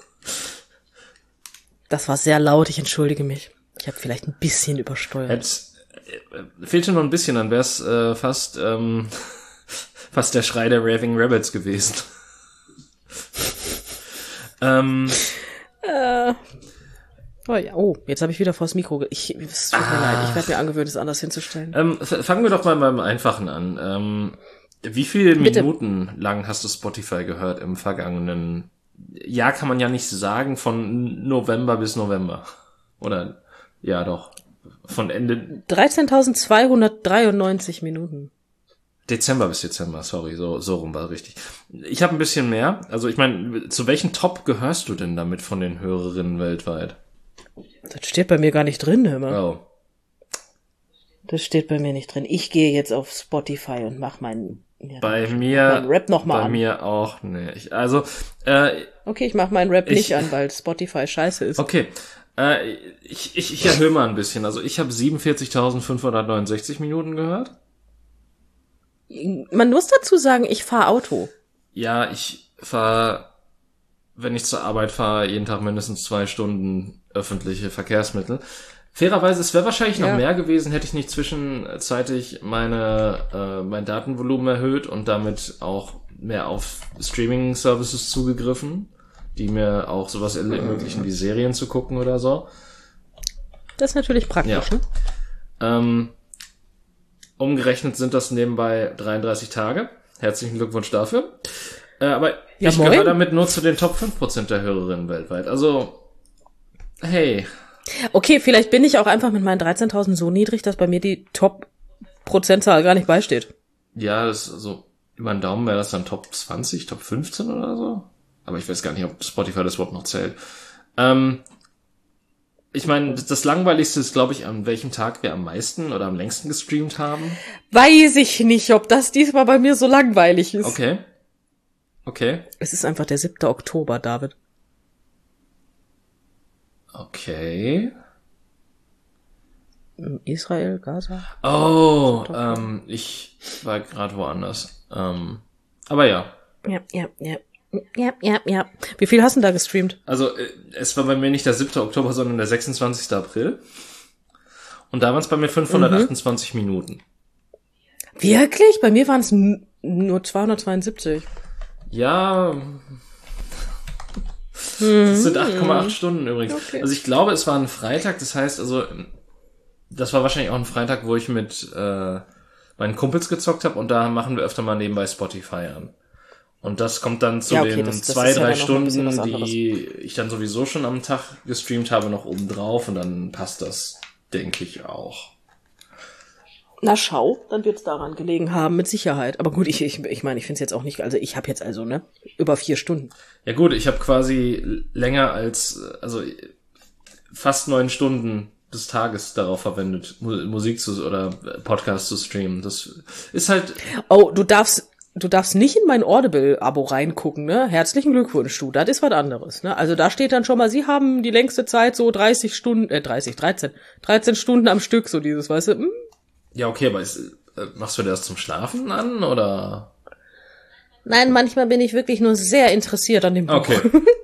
Das war sehr laut, ich entschuldige mich. Ich habe vielleicht ein bisschen übersteuert. Jetzt äh, fehlte noch ein bisschen, dann wäre es äh, fast ähm, fast der Schrei der Raving Rabbits gewesen. ähm, äh, oh, ja. Oh, jetzt habe ich wieder vors Mikro. Ge- ich, es tut mir ah. leid, ich werde mir angewöhnt, es anders hinzustellen. Ähm, f- fangen wir doch mal beim Einfachen an. Ähm, wie viele Bitte. Minuten lang hast du Spotify gehört im vergangenen Jahr? Kann man ja nicht sagen, von November bis November. Oder, ja doch, von Ende... dreizehntausendzweihundertdreiundneunzig Minuten. Dezember bis Dezember, sorry, so so rum war richtig. Ich habe ein bisschen mehr. Also ich meine, zu welchen Top gehörst du denn damit von den Hörerinnen weltweit? Das steht bei mir gar nicht drin, hör mal. Oh. Das steht bei mir nicht drin. Ich gehe jetzt auf Spotify und mach meinen... Ja, bei mir, Rap noch mal bei an. mir auch nicht. Also, äh, okay, ich mach meinen Rap ich, nicht an, weil Spotify scheiße ist. Okay, Äh, ich, ich, ich erhöhe mal ein bisschen. Also ich habe siebenundvierzigtausendfünfhundertneunundsechzig Minuten gehört. Man muss dazu sagen, ich fahre Auto. Ja, ich fahre, wenn ich zur Arbeit fahre, jeden Tag mindestens zwei Stunden öffentliche Verkehrsmittel. Fairerweise, es wäre wahrscheinlich noch ja. mehr gewesen, hätte ich nicht zwischenzeitig meine äh, mein Datenvolumen erhöht und damit auch mehr auf Streaming-Services zugegriffen, die mir auch sowas ermöglichen, wie Serien zu gucken oder so. Das ist natürlich praktisch, ja. ne? Ähm, umgerechnet sind das nebenbei dreiunddreißig Tage. Herzlichen Glückwunsch dafür. Äh, aber ja, ich moin. gehöre damit nur zu den Top fünf Prozent der Hörerinnen weltweit. Also, hey. Okay, vielleicht bin ich auch einfach mit meinen dreizehntausend so niedrig, dass bei mir die Top-Prozentzahl gar nicht beisteht. Ja, das ist so, über den Daumen wäre das dann Top zwanzig, Top fünfzehn oder so. Aber ich weiß gar nicht, ob Spotify das überhaupt noch zählt. Ähm, ich meine, das Langweiligste ist, glaube ich, an welchem Tag wir am meisten oder am längsten gestreamt haben. Weiß ich nicht, ob das diesmal bei mir so langweilig ist. Okay. Okay. Es ist einfach der siebte Oktober, David. Okay. Israel, Gaza? Oh, ähm, ich war gerade woanders. Ähm, aber ja. Ja, ja, ja. Ja, ja, ja. Wie viel hast du da gestreamt? Also, äh, es war bei mir nicht der siebte Oktober, sondern der sechsundzwanzigste April. Und da waren es bei mir fünfhundertachtundzwanzig mhm. Minuten. Wirklich? Bei mir waren es n- nur zweihundertzweiundsiebzig. Ja. Das sind acht Komma acht Stunden übrigens. Okay. Also ich glaube, es war ein Freitag, das heißt also, das war wahrscheinlich auch ein Freitag, wo ich mit äh, meinen Kumpels gezockt habe und da machen wir öfter mal nebenbei Spotify an. Und das kommt dann zu ja, okay, den das, das zwei, drei ja Stunden, die ich dann sowieso schon am Tag gestreamt habe, noch oben drauf und dann passt das, denke ich, auch. Na schau, dann wird's daran gelegen haben, mit Sicherheit. Aber gut, ich ich, ich meine, ich finde es jetzt auch nicht, also ich habe jetzt also, ne, über vier Stunden. Ja gut, ich habe quasi länger als, also fast neun Stunden des Tages darauf verwendet, Musik zu oder Podcast zu streamen. Das ist halt... Oh, du darfst... Du darfst nicht in mein Audible-Abo reingucken, ne? Herzlichen Glückwunsch, du. Das ist was anderes, ne? Also da steht dann schon mal, sie haben die längste Zeit so dreißig Stunden, äh, dreißig, dreizehn, dreizehn Stunden am Stück, so dieses, weißt du? Hm? Ja, okay, aber ist, äh, machst du das zum Schlafen an, oder? Nein, manchmal bin ich wirklich nur sehr interessiert an dem Buch. Okay.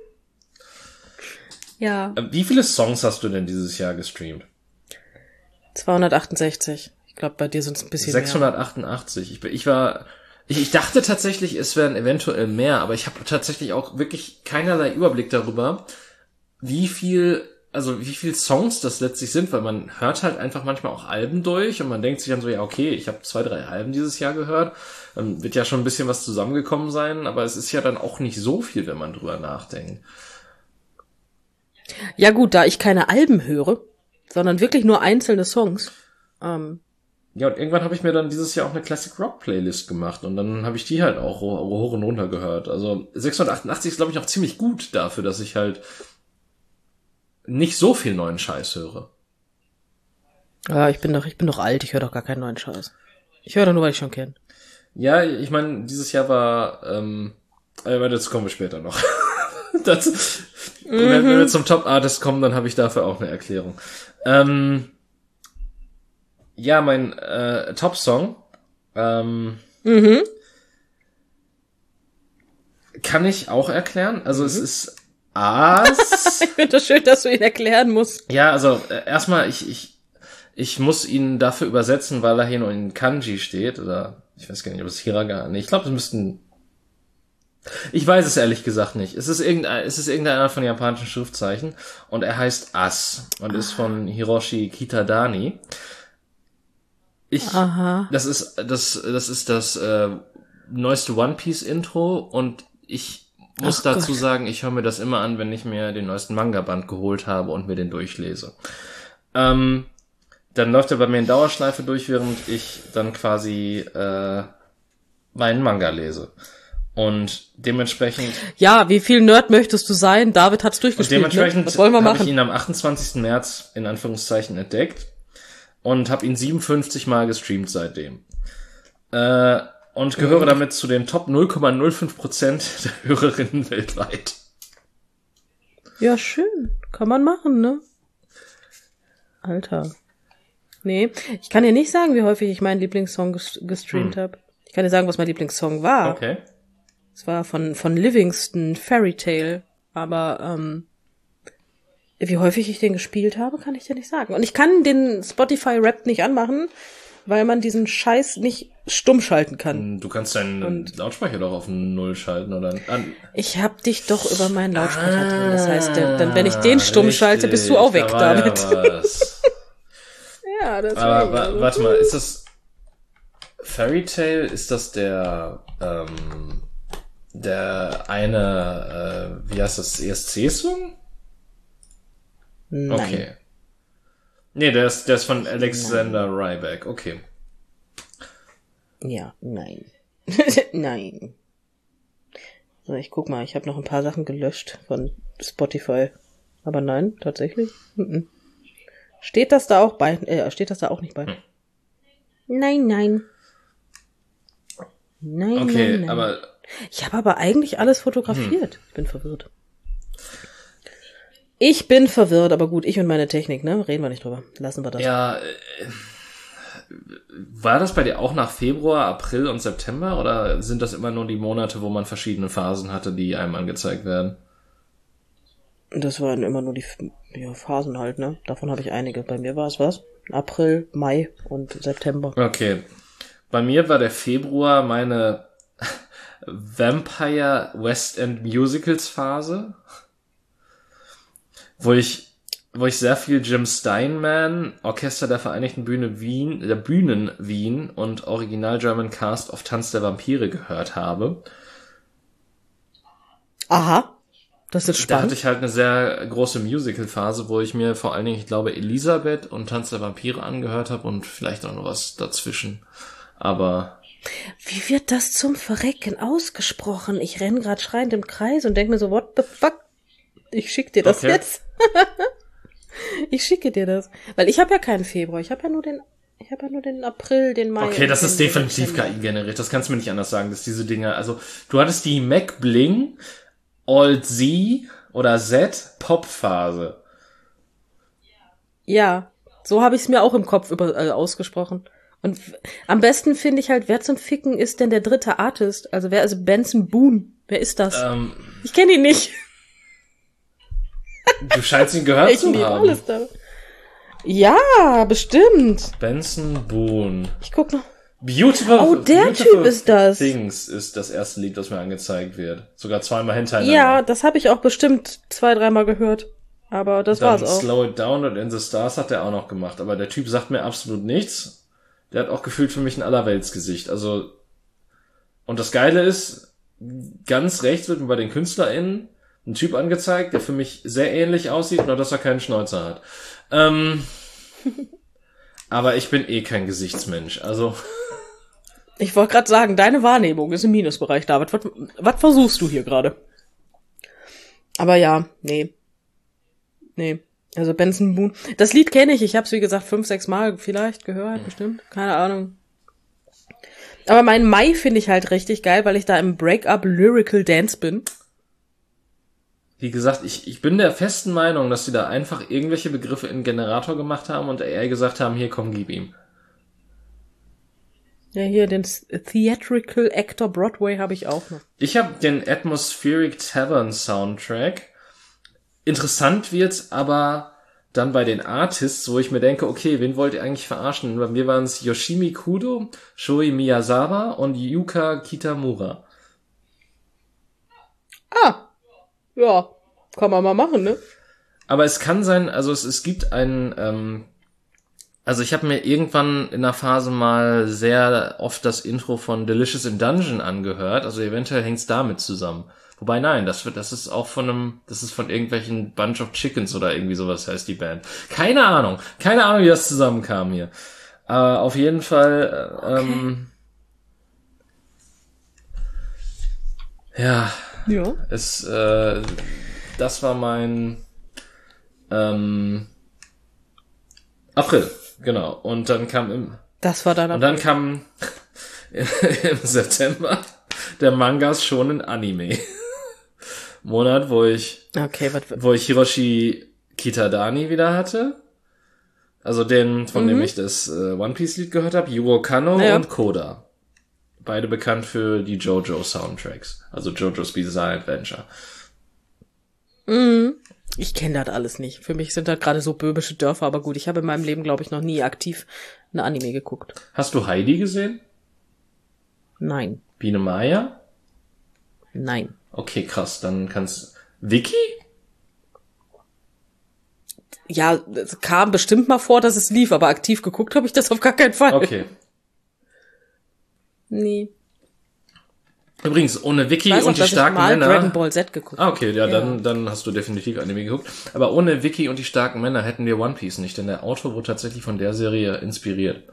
Ja. Wie viele Songs hast du denn dieses Jahr gestreamt? zweihundertachtundsechzig. Ich glaube, bei dir sind es ein bisschen sechshundertachtundachtzig. mehr. Ich, ich war... Ich, ich dachte tatsächlich, es wären eventuell mehr, aber ich habe tatsächlich auch wirklich keinerlei Überblick darüber, wie viel, also wie viel Songs das letztlich sind, weil man hört halt einfach manchmal auch Alben durch und man denkt sich dann so, ja okay, ich habe zwei, drei Alben dieses Jahr gehört, dann wird ja schon ein bisschen was zusammengekommen sein, aber es ist ja dann auch nicht so viel, wenn man drüber nachdenkt. Ja gut, da ich keine Alben höre, sondern wirklich nur einzelne Songs, ähm, ja, und irgendwann habe ich mir dann dieses Jahr auch eine Classic Rock Playlist gemacht und dann habe ich die halt auch hoch und runter gehört. Also sechshundertachtundachtzig ist, glaube ich, auch ziemlich gut dafür, dass ich halt nicht so viel neuen Scheiß höre. Ja, ich bin doch, ich bin doch alt, ich höre doch gar keinen neuen Scheiß. Ich höre doch nur, weil ich schon kenne. Ja, ich meine, dieses Jahr war, ähm, äh, dazu kommen wir später noch. das, mhm. wenn, wenn wir zum Top Artist kommen, dann habe ich dafür auch eine Erklärung. Ähm, Ja, mein äh, Top-Song ähm, mhm. kann ich auch erklären. Also mhm. es ist As. Ich finde das schön, dass du ihn erklären musst. Ja, also äh, erstmal, ich ich ich muss ihn dafür übersetzen, weil er hier nur in Kanji steht. Oder ich weiß gar nicht, ob es Hiragana... Nee, ich glaube, es müssten... Ich weiß es ehrlich gesagt nicht. Es ist irgendein, es ist irgendeiner von japanischen Schriftzeichen. Und er heißt As und ah. ist von Hiroshi Kitadani. Ich, Aha. das ist, das, das ist das äh, neueste One Piece Intro und ich muss Ach dazu Gott. sagen, ich höre mir das immer an, wenn ich mir den neuesten Manga-Band geholt habe und mir den durchlese. Ähm, dann läuft er bei mir in Dauerschleife durch, während ich dann quasi äh, meinen Manga lese. Und dementsprechend... Ja, wie viel Nerd möchtest du sein? David hat's durchgespielt, und dementsprechend ne? Was wollen wir machen? habe ich ihn am achtundzwanzigsten März in Anführungszeichen entdeckt. Und habe ihn siebenundfünfzig Mal gestreamt seitdem. Äh, und gehöre damit zu den Top null Komma null fünf Prozent der Hörerinnen weltweit. Ja, schön. Kann man machen, ne? Alter. Nee, ich kann dir nicht sagen, wie häufig ich meinen Lieblingssong ges- gestreamt hm. habe. Ich kann dir sagen, was mein Lieblingssong war. Okay. Es war von von Livingston, Fairy Tale. Aber ähm, wie häufig ich den gespielt habe, kann ich dir nicht sagen. Und ich kann den Spotify-Rap nicht anmachen, weil man diesen Scheiß nicht stumm schalten kann. Du kannst deinen Und Lautsprecher doch auf Null schalten, oder? An ich hab dich doch über meinen Lautsprecher ah, drin. Das heißt, der, dann, wenn ich den stumm richtig, schalte, bist du auch weg da damit. Ja, ja, das Aber wa- also. warte mal, ist das Fairy Tale, ist das der ähm, der eine, äh, wie heißt das, E S C-Song? Nein. Okay. Nee, der ist, der ist von Alexander nein. Rybak, okay. Ja, nein. Nein. So, ich guck mal, ich habe noch ein paar Sachen gelöscht von Spotify. Aber nein, tatsächlich. Mm-mm. Steht das da auch bei? Äh, steht das da auch nicht bei? Hm. Nein, nein. Nein, okay, nein, nein. aber ich habe aber eigentlich alles fotografiert. Hm. Ich bin verwirrt. Ich bin verwirrt, aber gut, ich und meine Technik, ne? Reden wir nicht drüber. Lassen wir das. Ja, äh, war das bei dir auch nach Februar, April und September? Oder sind das immer nur die Monate, wo man verschiedene Phasen hatte, die einem angezeigt werden? Das waren immer nur die ja, Phasen halt, ne? Davon habe ich einige. Bei mir war es was? April, Mai und September. Okay. Bei mir war der Februar meine Vampire West End Musicals Phase, wo ich wo ich sehr viel Jim Steinman, Orchester der Vereinigten Bühne Wien, der Bühnen Wien und Original German Cast of Tanz der Vampire gehört habe. Aha, das ist spannend. Da hatte ich halt eine sehr große Musical-Phase, wo ich mir vor allen Dingen, ich glaube, Elisabeth und Tanz der Vampire angehört habe und vielleicht auch noch was dazwischen. Aber wie wird das zum Verrecken ausgesprochen? Ich renne gerade schreiend im Kreis und denke mir so, what the fuck? Ich schick dir das okay. jetzt. Ich schicke dir das. Weil ich habe ja keinen Februar. Ich habe ja nur den ich habe ja nur den April, den Mai. Okay, das ist definitiv K I generiert. Das kannst du mir nicht anders sagen, dass diese Dinge, also du hattest die Mac Bling, Alt Z oder Z Pop-Phase. Ja, so habe ich es mir auch im Kopf über, äh, ausgesprochen. Und f- am besten finde ich halt, wer zum Ficken ist denn der dritte Artist? Also wer ist Benson Boone? Wer ist das? Ähm, ich kenne ihn nicht. Du scheinst ihn gehört ich zu haben. Alles da. Ja, bestimmt. Benson Boone. Ich guck noch. Beautiful, oh, der Beautiful Typ ist das. Things ist das erste Lied, das mir angezeigt wird. Sogar zweimal hintereinander. Ja, das habe ich auch bestimmt zwei, dreimal gehört. Aber das Dann war's auch. Slow It Down und In the Stars hat er auch noch gemacht. Aber der Typ sagt mir absolut nichts. Der hat auch gefühlt für mich ein Allerweltsgesicht. Also, und das Geile ist, ganz rechts wird mir bei den KünstlerInnen ein Typ angezeigt, der für mich sehr ähnlich aussieht, nur dass er keinen Schnäuzer hat. Ähm, aber ich bin eh kein Gesichtsmensch, also. Ich wollte gerade sagen, deine Wahrnehmung ist im Minusbereich, David. Was, was versuchst du hier gerade? Aber ja, nee. Nee. Also Benson Boone. Das Lied kenne ich. Ich habe es, wie gesagt, fünf, sechs Mal vielleicht gehört, bestimmt. Keine Ahnung. Aber meinen Mai finde ich halt richtig geil, weil ich da im Break-up Lyrical Dance bin. Wie gesagt, ich, ich bin der festen Meinung, dass sie da einfach irgendwelche Begriffe in Generator gemacht haben und A I gesagt haben, hier komm, gib ihm. Ja, hier den Theatrical Actor Broadway habe ich auch noch. Ich habe den Atmospheric Tavern Soundtrack. Interessant wird's aber dann bei den Artists, wo ich mir denke, okay, wen wollt ihr eigentlich verarschen? Bei mir waren es Yoshimi Kudo, Shoei Miyazawa und Yuka Kitamura. Ah, ja, kann man mal machen, ne? Aber es kann sein, also es, es gibt einen, ähm, also ich habe mir irgendwann in einer Phase mal sehr oft das Intro von Delicious in Dungeon angehört, also eventuell hängt's damit zusammen. Wobei nein, das wird, das ist auch von einem, das ist von irgendwelchen Bunch of Chickens oder irgendwie sowas heißt die Band. Keine Ahnung, keine Ahnung, wie das zusammenkam hier. Aber auf jeden Fall, äh, ähm, okay. ja. Ja. Es, äh, das war mein ähm, April, genau. Und dann kam im Das war dann und dann kam im September der Mangas Shonen Anime Monat, wo ich okay, was wo ich Hiroshi Kitadani wieder hatte. Also den, von Mhm. dem ich das äh, One Piece Lied gehört habe, Yugo Kanno Ja. und Koda. Beide bekannt für die JoJo Soundtracks. Also JoJo's Bizarre Adventure. Mhm. Ich kenne das alles nicht. Für mich sind das gerade so böhmische Dörfer, aber gut, ich habe in meinem Leben, glaube ich, noch nie aktiv eine Anime geguckt. Hast du Heidi gesehen? Nein. Biene Maya? Nein. Okay, krass, dann kannst Vicky? Ja, es kam bestimmt mal vor, dass es lief, aber aktiv geguckt habe ich das auf gar keinen Fall. Okay. Nee. Übrigens, ohne Vicky Ich weiß auch, und die dass ich starken mal Männer... Dragon Ball Z geguckt Ah, okay, ja, Ja. dann dann hast du definitiv Anime geguckt. Aber ohne Vicky und die starken Männer hätten wir One Piece nicht, denn der Autor wurde tatsächlich von der Serie inspiriert.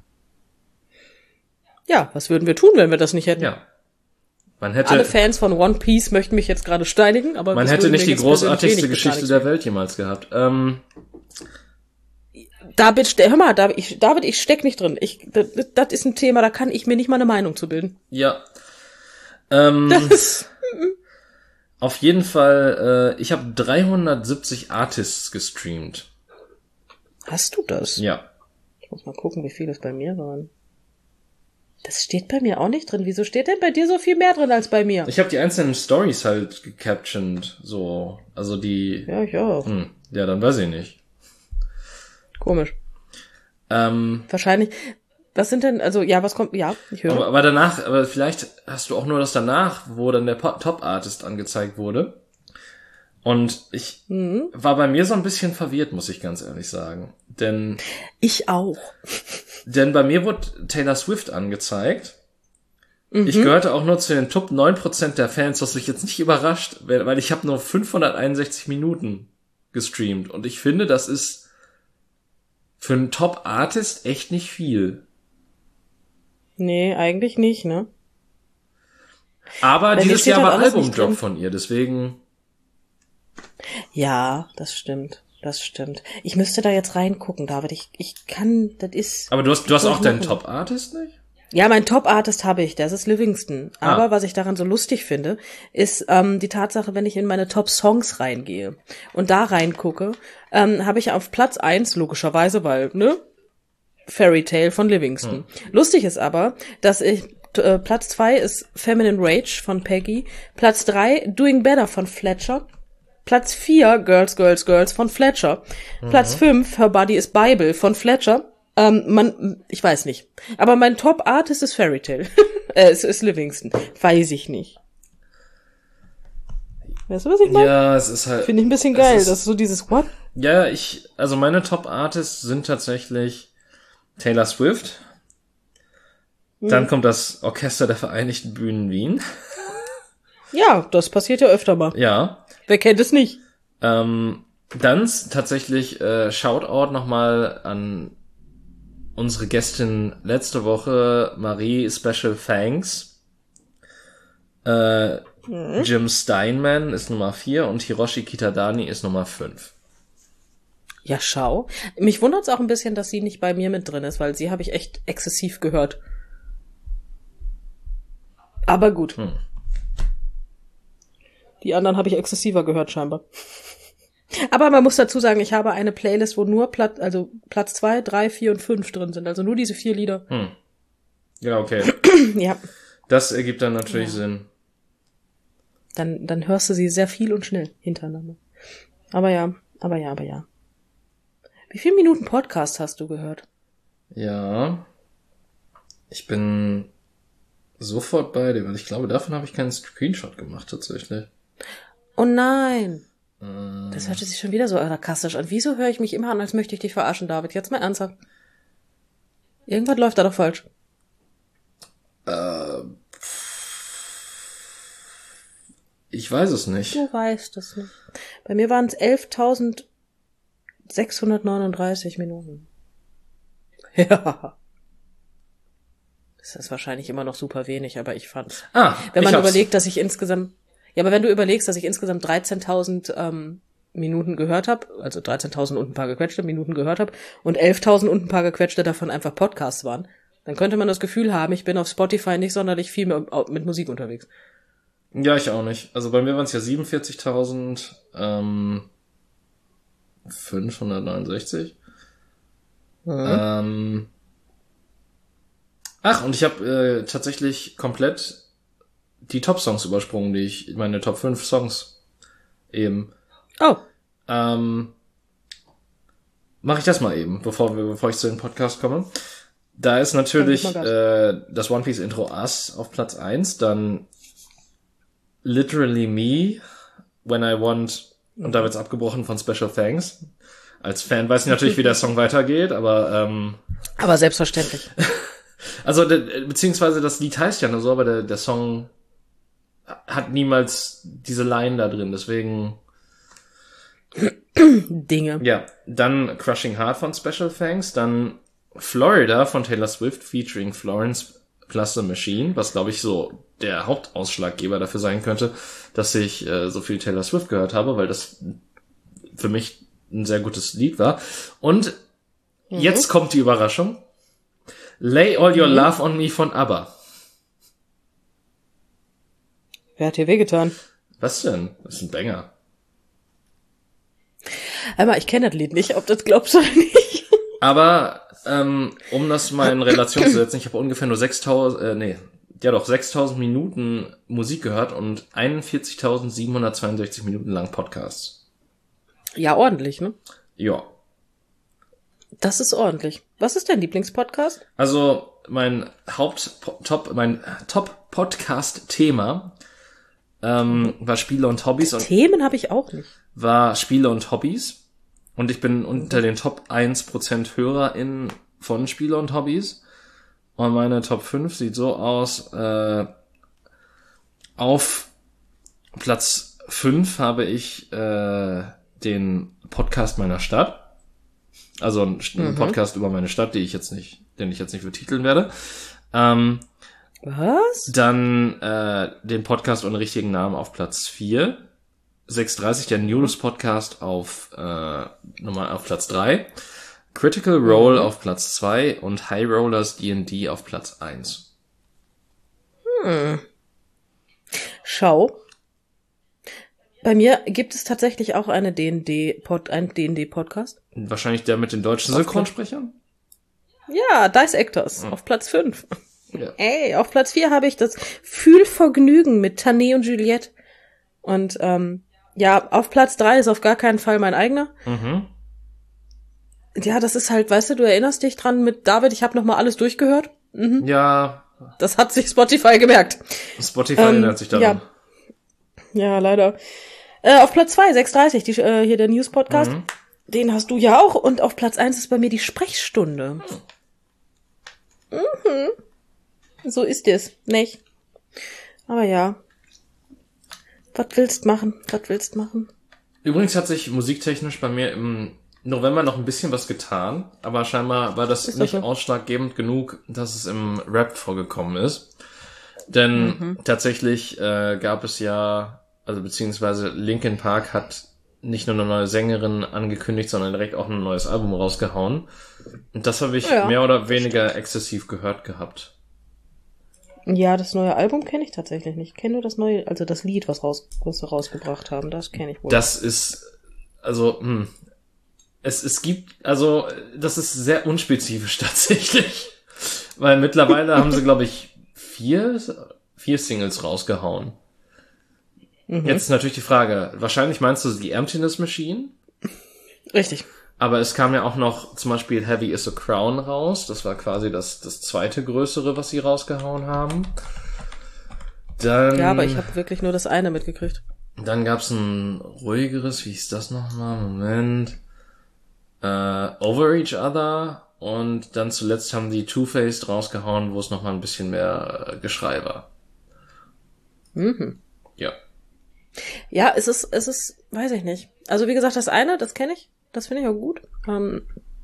Ja, was würden wir tun, wenn wir das nicht hätten? Ja. Man hätte, Alle Fans von One Piece möchten mich jetzt gerade steinigen, aber man das hätte würde nicht mir die jetzt persönlich großartigste wenig Geschichte beschädigt. der Welt jemals gehabt. Ähm, David, ste- hör mal, David, ich, David, ich steck nicht drin. Ich, das, das ist ein Thema, da kann ich mir nicht mal eine Meinung zu bilden. ja. Ähm, Das, auf jeden Fall, äh, ich habe dreihundertsiebzig Artists gestreamt. hast du das? Ja. Ich muss mal gucken, wie viele es bei mir waren. Das steht bei mir auch nicht drin. Wieso steht denn bei dir so viel mehr drin als bei mir? Ich habe die einzelnen Stories halt gecaptioned, so, also die, Ja, ich auch. hm, ja, dann weiß ich nicht. Komisch. Ähm, Wahrscheinlich. Was sind denn, also, ja, was kommt, ja, ich höre. aber, aber danach, aber vielleicht hast du auch nur das danach, wo dann der Po- Top-Artist angezeigt wurde. Und ich Mhm. war bei mir so ein bisschen verwirrt, muss ich ganz ehrlich sagen. Denn, Ich auch. denn bei mir wurde Taylor Swift angezeigt. Mhm. Ich gehörte auch nur zu den Top neun Prozent der Fans, was mich jetzt nicht überrascht, weil weil ich habe nur fünfhunderteinundsechzig Minuten gestreamt. Und ich finde, das ist für einen Top-Artist echt nicht viel. Nee, eigentlich nicht, ne? Aber Bei mir dieses steht Jahr halt war alles nicht Albumdrop drin. von ihr, deswegen... Ja, das stimmt. Das stimmt. Ich müsste da jetzt reingucken, David. Ich, ich kann, das ist. Aber du hast, du hast soll auch ich deinen machen? Top-Artist nicht? Ja, mein Top-Artist habe ich, das ist Livingston. Ah. Aber was ich daran so lustig finde, ist ähm, die Tatsache, wenn ich in meine Top-Songs reingehe und da reingucke, ähm, habe ich auf Platz eins, logischerweise, weil, ne? Fairy Tale von Livingston. Hm. Lustig ist aber, dass ich, äh, Platz zwei ist Feminine Rage von Peggy, Platz drei Doing Better von Fletcher, Platz vier Girls, Girls, Girls von Fletcher, Platz fünf Her Body is Bible von Fletcher. Ähm, man, ich weiß nicht. Aber mein Top-Artist ist Fairy Tale. äh, es ist Livingston. Weiß ich nicht. Weißt du, was ich meine? Ja, es ist halt... Finde ich ein bisschen es geil. ist- Das ist so dieses What? Ja, ich... Also meine Top-Artists sind tatsächlich Taylor Swift. Dann kommt das Orchester der Vereinigten Bühnen Wien. Ja, das passiert ja öfter mal. Ja. Wer kennt es nicht? Ähm, dann s- tatsächlich äh, Shoutout nochmal an unsere Gästin letzte Woche, Marie Special Thanks. Äh, Jim Steinman ist Nummer vier und Hiroshi Kitadani ist Nummer fünf. Ja, schau. Mich wundert's auch ein bisschen, dass sie nicht bei mir mit drin ist, weil sie habe ich echt exzessiv gehört. Aber gut. Hm. Die anderen habe ich exzessiver gehört, scheinbar. Aber man muss dazu sagen, ich habe eine Playlist, wo nur Platz, also Platz zwei, drei, vier und fünf drin sind. Also nur diese vier Lieder. Hm. Ja, okay. Ja, Das ergibt dann natürlich Sinn. dann, dann hörst du sie sehr viel und schnell hintereinander. Aber ja, aber ja, aber ja. Wie viele Minuten Podcast hast du gehört? Ja. Ich bin sofort bei dir, weil ich glaube, davon habe ich keinen Screenshot gemacht tatsächlich. Oh nein. Äh, Das hörte sich schon wieder so sarkastisch an. Wieso höre ich mich immer an, als möchte ich dich verarschen, David? Jetzt mal ernsthaft. Irgendwas läuft da doch falsch. äh, ich weiß es nicht. Du weißt es nicht. Bei mir waren es elftausendsechshundertneununddreißig Minuten. Ja. Das ist wahrscheinlich immer noch super wenig, aber ich fand's. Ah, Wenn ich man hab's. überlegt, dass ich insgesamt, ja, aber wenn du überlegst, dass ich insgesamt dreizehntausend ähm, Minuten gehört habe, also dreizehntausend und ein paar gequetschte Minuten gehört habe und elftausend und ein paar gequetschte davon einfach Podcasts waren, dann könnte man das Gefühl haben, ich bin auf Spotify nicht sonderlich viel mit, mit Musik unterwegs. Ja, ich auch nicht. Also bei mir waren es ja siebenundvierzigtausend ähm, fünfhundertneunundsechzig. Mhm. Ähm, ach, und ich habe äh, tatsächlich komplett die Top-Songs übersprungen, die ich, meine Top fünf Songs eben. Oh. Ähm, Mache ich das mal eben, bevor wir, bevor ich zu dem Podcast komme. Da ist natürlich äh, das One Piece Intro Us auf Platz eins, dann Literally Me, When I Want, und da wird's abgebrochen von Special Thanks. Als Fan weiß ich natürlich, wie der Song weitergeht, aber ähm, aber selbstverständlich. Also, de, beziehungsweise das Lied heißt ja nur so, aber der, der Song hat niemals diese Line da drin, deswegen Dinge. Ja, dann Crushing Heart von Special Thanks, dann Florida von Taylor Swift featuring Florence plus the Machine, was glaube ich so der Hauptausschlaggeber dafür sein könnte, dass ich äh, so viel Taylor Swift gehört habe, weil das für mich ein sehr gutes Lied war. Und mhm. jetzt kommt die Überraschung. Lay All Your mhm. Love on Me von ABBA. Wer hat dir wehgetan? Was denn? Das ist ein Banger. Einmal, ich kenne das Lied nicht, ob das glaubst oder nicht. Aber ähm, um das mal in Relation zu setzen, ich habe ungefähr nur sechstausend, äh, nee, ja doch, sechstausend Minuten Musik gehört und einundvierzigtausendsiebenhundertzweiundsechzig Minuten lang Podcasts. Ja, ordentlich, ne? Ja. Das ist ordentlich. Was ist dein Lieblingspodcast? Also, mein Haupt-Top, mein Top-Podcast-Thema ähm, war Spiele und Hobbys. Und Themen habe ich auch nicht. War Spiele und Hobbys. Und ich bin unter den Top eins Prozent HörerInnen von Spiele und Hobbys. Und meine Top fünf sieht so aus. Äh, auf Platz fünf habe ich äh, den Podcast meiner Stadt. Also ein mhm. Podcast über meine Stadt, die ich jetzt nicht, den ich jetzt nicht betiteln werde. Ähm, Was? Dann äh, den Podcast ohne richtigen Namen auf Platz vier. sechs dreißig, der News-Podcast auf äh, Nummer auf Platz drei. Critical Role mhm. auf Platz zwei und High Rollers D and D auf Platz eins. Hm. Schau. Bei mir gibt es tatsächlich auch eine D and D-Pod, ein D and D-Podcast. Wahrscheinlich der mit den deutschen Synchronsprechern? Ja, Dice Actors, mhm. auf Platz fünf. Ja. Ey, auf Platz vier habe ich das Fühlvergnügen mit Tané und Juliette. Und ähm, ja, auf Platz drei ist auf gar keinen Fall mein eigener. Mhm. Ja, das ist halt, weißt du, du erinnerst dich dran mit David, ich habe nochmal alles durchgehört. Mhm. Ja. Das hat sich Spotify gemerkt. Spotify ähm, erinnert sich daran. Ja, ja leider. Äh, auf Platz zwei, sechs dreißig, die, äh, hier der News-Podcast. Mhm. Den hast du ja auch. Und auf Platz eins ist bei mir die Sprechstunde. Mhm. Mhm. So ist es, nicht? Aber ja. Was willst machen? Was willst machen? Übrigens hat sich musiktechnisch bei mir im November noch ein bisschen was getan, aber scheinbar war das ist nicht das so? ausschlaggebend genug, dass es im Rap vorgekommen ist. Denn mhm. tatsächlich äh, gab es ja, also beziehungsweise Linkin Park hat nicht nur eine neue Sängerin angekündigt, sondern direkt auch ein neues Album rausgehauen. Und das habe ich ja, mehr oder weniger exzessiv gehört gehabt. Ja, das neue Album kenne ich tatsächlich nicht. Ich kenne nur das neue, also das Lied, was, raus, was sie rausgebracht haben, das kenne ich wohl. Das ist, also, hm, es, es gibt, also, das ist sehr unspezifisch tatsächlich. Weil mittlerweile haben sie, glaube ich, vier, vier Singles rausgehauen. Mhm. Jetzt ist natürlich die Frage, wahrscheinlich meinst du die Emptiness Machine? Richtig. Aber es kam ja auch noch zum Beispiel Heavy is a Crown raus. Das war quasi das, das zweite größere, was sie rausgehauen haben. Dann, ja, aber ich habe wirklich nur das eine mitgekriegt. Dann gab's ein ruhigeres, wie hieß das nochmal? Moment. Äh, Over Each Other. Und dann zuletzt haben die Two-Faced rausgehauen, wo es nochmal ein bisschen mehr äh, Geschrei war. Mhm. Ja. Ja, es ist, es ist, weiß ich nicht. Also wie gesagt, das eine, das kenne ich. Das finde ich auch gut. Ähm,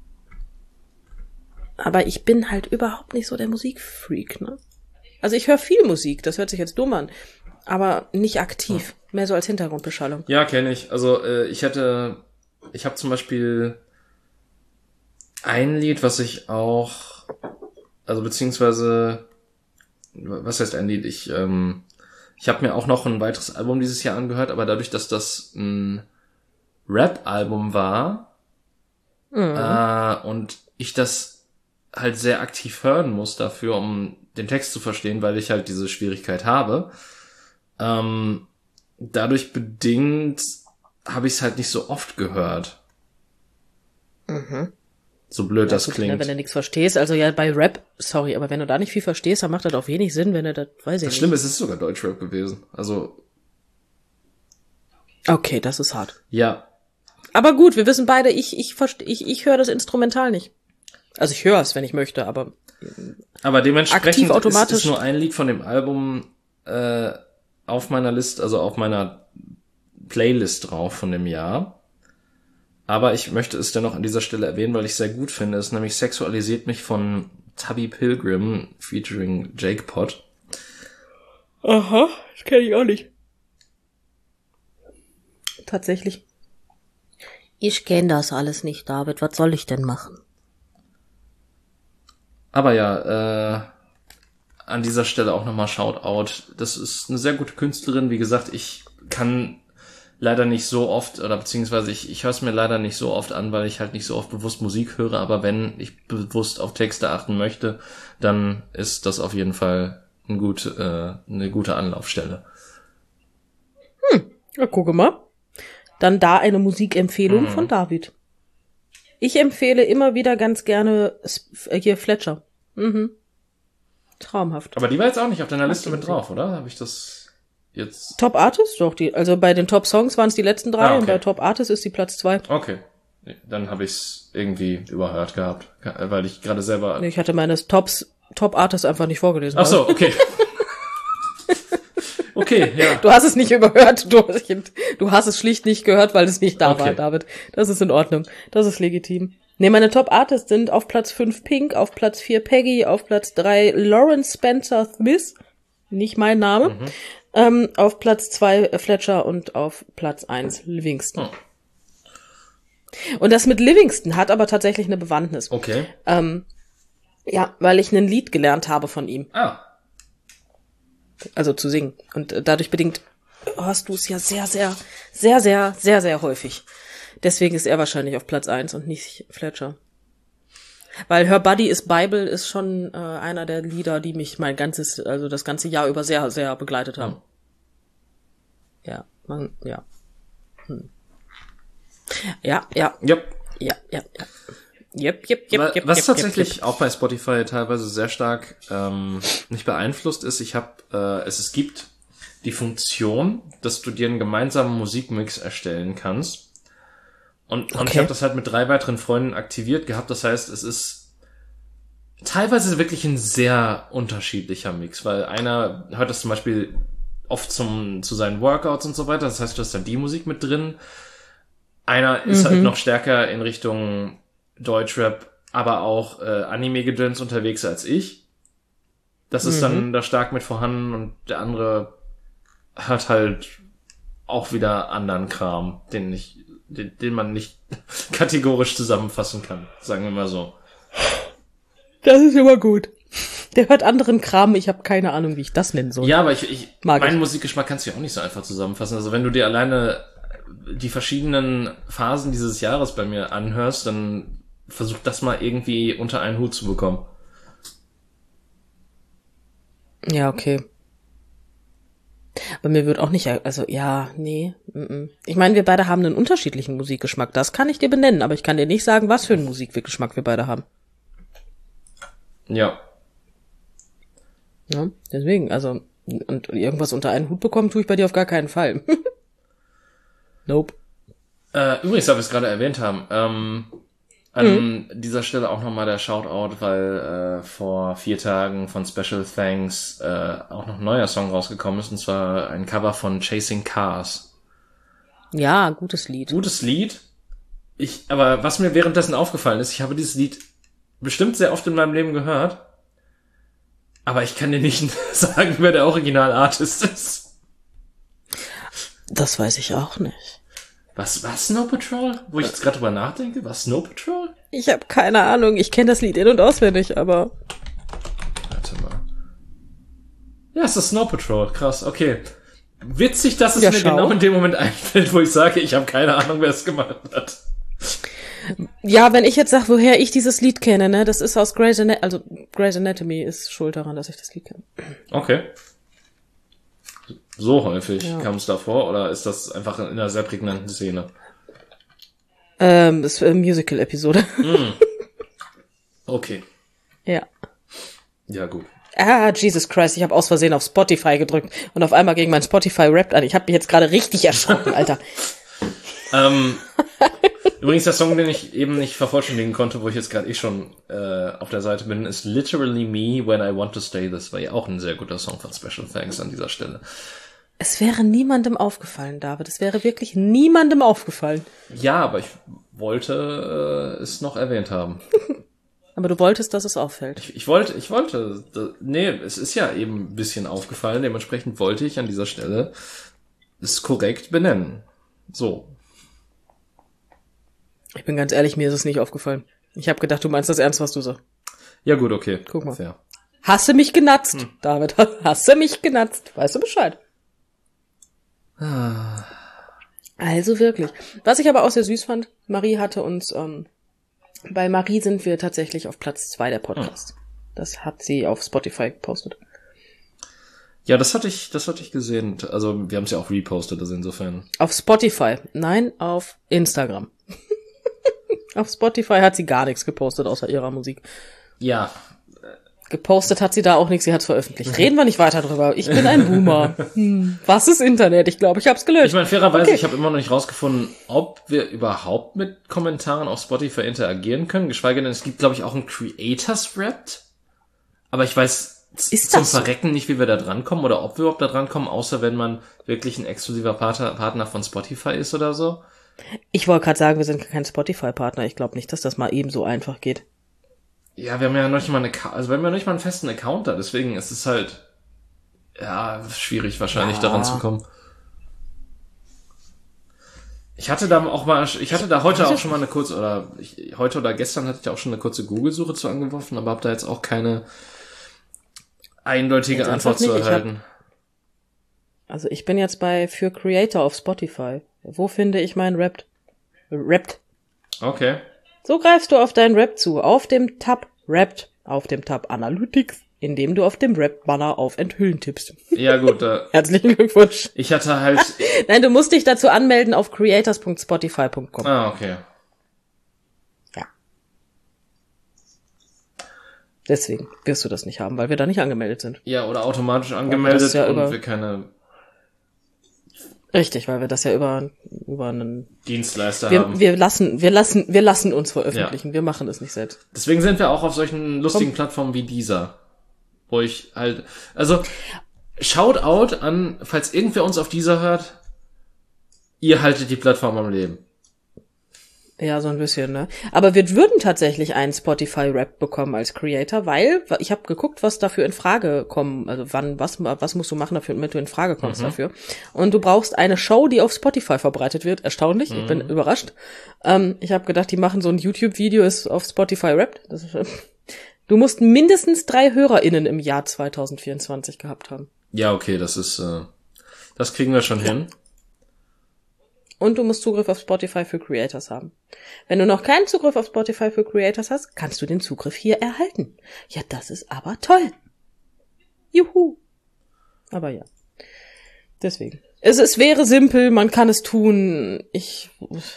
aber ich bin halt überhaupt nicht so der Musikfreak, ne? Also ich höre viel Musik, das hört sich jetzt dumm an. Aber nicht aktiv. Ja. Mehr so als Hintergrundbeschallung. Ja, kenne ich. Also äh, ich hätte, ich habe zum Beispiel ein Lied, was ich auch, also beziehungsweise, was heißt ein Lied? Ich, ähm, ich habe mir auch noch ein weiteres Album dieses Jahr angehört, aber dadurch, dass das ein Rap-Album war, Mhm. Äh, und ich das halt sehr aktiv hören muss dafür, um den Text zu verstehen, weil ich halt diese Schwierigkeit habe. Ähm, dadurch bedingt habe ich es halt nicht so oft gehört. Mhm. So blöd ja, das gut, klingt. Ne, wenn du nichts verstehst, also ja bei Rap, sorry, aber wenn du da nicht viel verstehst, dann macht das auch wenig Sinn, wenn du das, weiß ich das nicht. Schlimme ist, es ist sogar Deutschrap gewesen. Also. Okay, das ist hart. Ja. Aber gut, wir wissen beide, ich, ich verstehe, ich, ich höre das Instrumental nicht. Also ich höre es, wenn ich möchte, aber. Aber dementsprechend aktiv, automatisch ist, ist nur ein Lied von dem Album äh, auf meiner Liste, also auf meiner Playlist drauf von dem Jahr. Aber ich möchte es dennoch an dieser Stelle erwähnen, weil ich es sehr gut finde. Es ist nämlich Sexualisiert mich von Tubby Pilgrim featuring Jake Pot. Aha, das kenne ich auch nicht. Tatsächlich. Ich kenne das alles nicht, David. Was soll ich denn machen? Aber ja, äh, an dieser Stelle auch nochmal Shoutout. Das ist eine sehr gute Künstlerin. Wie gesagt, ich kann leider nicht so oft, oder beziehungsweise ich, ich höre es mir leider nicht so oft an, weil ich halt nicht so oft bewusst Musik höre, aber wenn ich bewusst auf Texte achten möchte, dann ist das auf jeden Fall ein gut, äh, eine gute Anlaufstelle. Hm, ja, gucke mal. Dann da eine Musikempfehlung Mhm. von David. Ich empfehle immer wieder ganz gerne äh, hier Fletcher. Mhm. Traumhaft. Aber die war jetzt auch nicht auf deiner Liste mit drauf, oder? Habe ich das jetzt... Top Artist? Doch, die, also bei den Top Songs waren es die letzten drei Ah, okay. und bei Top Artist ist die Platz zwei. Okay. Nee, dann habe ich es irgendwie überhört gehabt, weil ich gerade selber... Ich hatte meine Tops, Top Artist einfach nicht vorgelesen. Ach so, okay. Okay, ja. Du hast es nicht überhört. Du, du hast es schlicht nicht gehört, weil es nicht da Okay. war, David. Das ist in Ordnung. Das ist legitim. Nee, meine Top Artists sind auf Platz fünf Pink, auf Platz vier Peggy, auf Platz drei Lawrence Spencer Smith, nicht mein Name, Mhm. ähm, auf Platz zwei Fletcher und auf Platz eins Livingston. Oh. Und das mit Livingston hat aber tatsächlich eine Bewandtnis. Okay. Ähm, ja, weil ich ein Lied gelernt habe von ihm. Ah. Also zu singen. Und äh, dadurch bedingt hörst du es ja sehr, sehr, sehr, sehr, sehr, sehr häufig. Deswegen ist er wahrscheinlich auf Platz eins und nicht Fletcher. Weil Her Body is Bible ist schon äh, einer der Lieder, die mich mein ganzes, also das ganze Jahr über sehr, sehr begleitet haben. Ja, man, ja. Hm. Ja, ja, Yep. ja, ja, ja. Yep, yep, yep, Wa- yep, Was yep, tatsächlich yep, auch bei Spotify teilweise sehr stark ähm, nicht beeinflusst ist, ich habe, äh, es, es gibt die Funktion, dass du dir einen gemeinsamen Musikmix erstellen kannst. Und, und Okay. ich habe das halt mit drei weiteren Freunden aktiviert gehabt. Das heißt, es ist teilweise wirklich ein sehr unterschiedlicher Mix, weil einer hört das zum Beispiel oft zum zu seinen Workouts und so weiter. Das heißt, du hast dann die Musik mit drin. Einer ist Mhm. halt noch stärker in Richtung Deutschrap, aber auch äh, Anime-Gedöns unterwegs als ich. Das ist Mhm. dann da stark mit vorhanden und der andere hat halt auch wieder anderen Kram, den ich, den, den man nicht kategorisch zusammenfassen kann, sagen wir mal so. Das ist immer gut. Der hört anderen Kram, ich habe keine Ahnung, wie ich das nennen soll. Ja, aber ich, ich Mag meinen ich. Musikgeschmack kannst du ja auch nicht so einfach zusammenfassen. Also wenn du dir alleine die verschiedenen Phasen dieses Jahres bei mir anhörst, dann versuch das mal irgendwie unter einen Hut zu bekommen. Ja, okay. Aber mir wird auch nicht, also ja, nee. Mm-mm. Ich meine, wir beide haben einen unterschiedlichen Musikgeschmack. Das kann ich dir benennen, aber ich kann dir nicht sagen, was für einen Musikgeschmack wir beide haben. Ja. Ja, deswegen, also, und irgendwas unter einen Hut bekommen tue ich bei dir auf gar keinen Fall. Nope. Äh, übrigens, da wir es gerade erwähnt haben, ähm, an dieser Stelle auch nochmal der Shoutout, weil äh, vor vier Tagen von Special Thanks äh, auch noch ein neuer Song rausgekommen ist, und zwar ein Cover von Chasing Cars. Ja, gutes Lied. Gutes Lied. Ich, aber was mir währenddessen aufgefallen ist, ich habe dieses Lied bestimmt sehr oft in meinem Leben gehört, aber ich kann dir nicht sagen, wer der Original-Artist ist. Das weiß ich auch nicht. Was, was Snow Patrol? Wo ich jetzt gerade drüber nachdenke, was Snow Patrol? Ich habe keine Ahnung. Ich kenne das Lied in- und auswendig, aber... Warte mal. Ja, es ist Snow Patrol. Krass, okay. Witzig, dass es Ja, mir schau. genau in dem Moment einfällt, wo ich sage, ich habe keine Ahnung, wer es gemacht hat. Ja, wenn ich jetzt sage, woher ich dieses Lied kenne, ne, das ist aus Grey's Anatomy, also Grey's Anatomy ist schuld daran, dass ich das Lied kenne. Okay. So häufig Ja. kam es davor, oder ist das einfach in einer sehr prägnanten Szene? Ähm, das ist eine Musical-Episode. Okay. Ja. Ja, gut. Ah, Jesus Christ, ich habe aus Versehen auf Spotify gedrückt und auf einmal ging mein Spotify Wrapped an. Ich habe mich jetzt gerade richtig erschrocken, Alter. Ähm, übrigens, der Song, den ich eben nicht vervollständigen konnte, wo ich jetzt gerade eh schon äh, auf der Seite bin, ist Literally Me When I Want to Stay This Way. Auch ein sehr guter Song von Special Thanks an dieser Stelle. Es wäre niemandem aufgefallen, David. Es wäre wirklich niemandem aufgefallen. Ja, aber ich wollte äh, es noch erwähnt haben. Aber du wolltest, dass es auffällt. Ich, ich wollte, ich wollte, da, nee, es ist ja eben ein bisschen aufgefallen, dementsprechend wollte ich an dieser Stelle es korrekt benennen. So. Ich bin ganz ehrlich, mir ist es nicht aufgefallen. Ich habe gedacht, du meinst das ernst, was du sagst. Ja gut, okay. Guck mal. Fair. Hast du mich genatzt, hm. David? Hast du mich genatzt? Weißt du Bescheid? Ah. Also wirklich. Was ich aber auch sehr süß fand, Marie hatte uns, ähm, bei Marie sind wir tatsächlich auf Platz zwei der Podcasts. Hm. Das hat sie auf Spotify gepostet. Ja, das hatte ich, das hatte ich gesehen. Also wir haben es ja auch repostet, also insofern. Auf Spotify. Nein, auf Instagram. Auf Spotify hat sie gar nichts gepostet, außer ihrer Musik. Ja. Gepostet hat sie da auch nichts, sie hat's veröffentlicht. Reden wir nicht weiter drüber. Ich bin ein Boomer. Hm. Was ist Internet? Ich glaube, ich hab's gelöst. Ich meine, fairerweise, okay. Ich habe immer noch nicht rausgefunden, ob wir überhaupt mit Kommentaren auf Spotify interagieren können. Geschweige denn, es gibt, glaube ich, auch ein Creators Wrapped. Aber ich weiß ist zum das so? Verrecken nicht, wie wir da drankommen oder ob wir überhaupt da drankommen, außer wenn man wirklich ein exklusiver Partner, Partner von Spotify ist oder so. Ich wollte gerade sagen, wir sind kein Spotify-Partner. Ich glaube nicht, dass das mal eben so einfach geht. Ja, wir haben ja noch nicht mal eine, also wir haben ja noch nicht mal einen festen Account da, deswegen ist es halt, ja, schwierig wahrscheinlich ja. daran zu kommen. Ich hatte da auch mal, ich hatte da heute auch schon mal eine kurze, oder ich, heute oder gestern hatte ich auch schon eine kurze Google-Suche zu angeworfen, aber habe da jetzt auch keine eindeutige jetzt Antwort zu nicht. erhalten. Ich hab, also ich bin jetzt bei für Creator auf Spotify. Wo finde ich meinen Wrapped? Wrapped. Okay. So greifst du auf deinen Wrap zu, auf dem Tab Wrapped, auf dem Tab Analytics, indem du auf dem Wrap-Banner auf Enthüllen tippst. Ja gut, da. Herzlichen Glückwunsch. Ich hatte halt. Nein, du musst dich dazu anmelden auf creators punkt spotify punkt com. Ah, okay. Ja. Deswegen wirst du das nicht haben, weil wir da nicht angemeldet sind. Ja, oder automatisch angemeldet ja und über... wir keine. Richtig, weil wir das ja über über einen Dienstleister wir, haben. Wir lassen, wir lassen, wir lassen uns veröffentlichen. Ja. Wir machen es nicht selbst. Deswegen sind wir auch auf solchen lustigen Komm. Plattformen wie dieser, wo ich halt, also Shoutout an, falls irgendwer uns auf dieser hört, ihr haltet die Plattform am Leben. Ja, so ein bisschen, ne? Aber wir würden tatsächlich einen Spotify-Rap bekommen als Creator, weil ich habe geguckt, was dafür in Frage kommen, also wann, was, was musst du machen dafür, damit du in Frage kommst mhm. dafür. Und du brauchst eine Show, die auf Spotify verbreitet wird. Erstaunlich, mhm. ich bin überrascht. Ähm, ich habe gedacht, die machen so ein YouTube-Video, ist auf Spotify rappt. Das ist, du musst mindestens drei HörerInnen im Jahr zwanzig vierundzwanzig gehabt haben. Ja, okay, das ist, äh, das kriegen wir schon ja. hin. Und du musst Zugriff auf Spotify für Creators haben. Wenn du noch keinen Zugriff auf Spotify für Creators hast, kannst du den Zugriff hier erhalten. Ja, das ist aber toll. Juhu. Aber ja. Deswegen. Es, es wäre simpel, man kann es tun. Ich...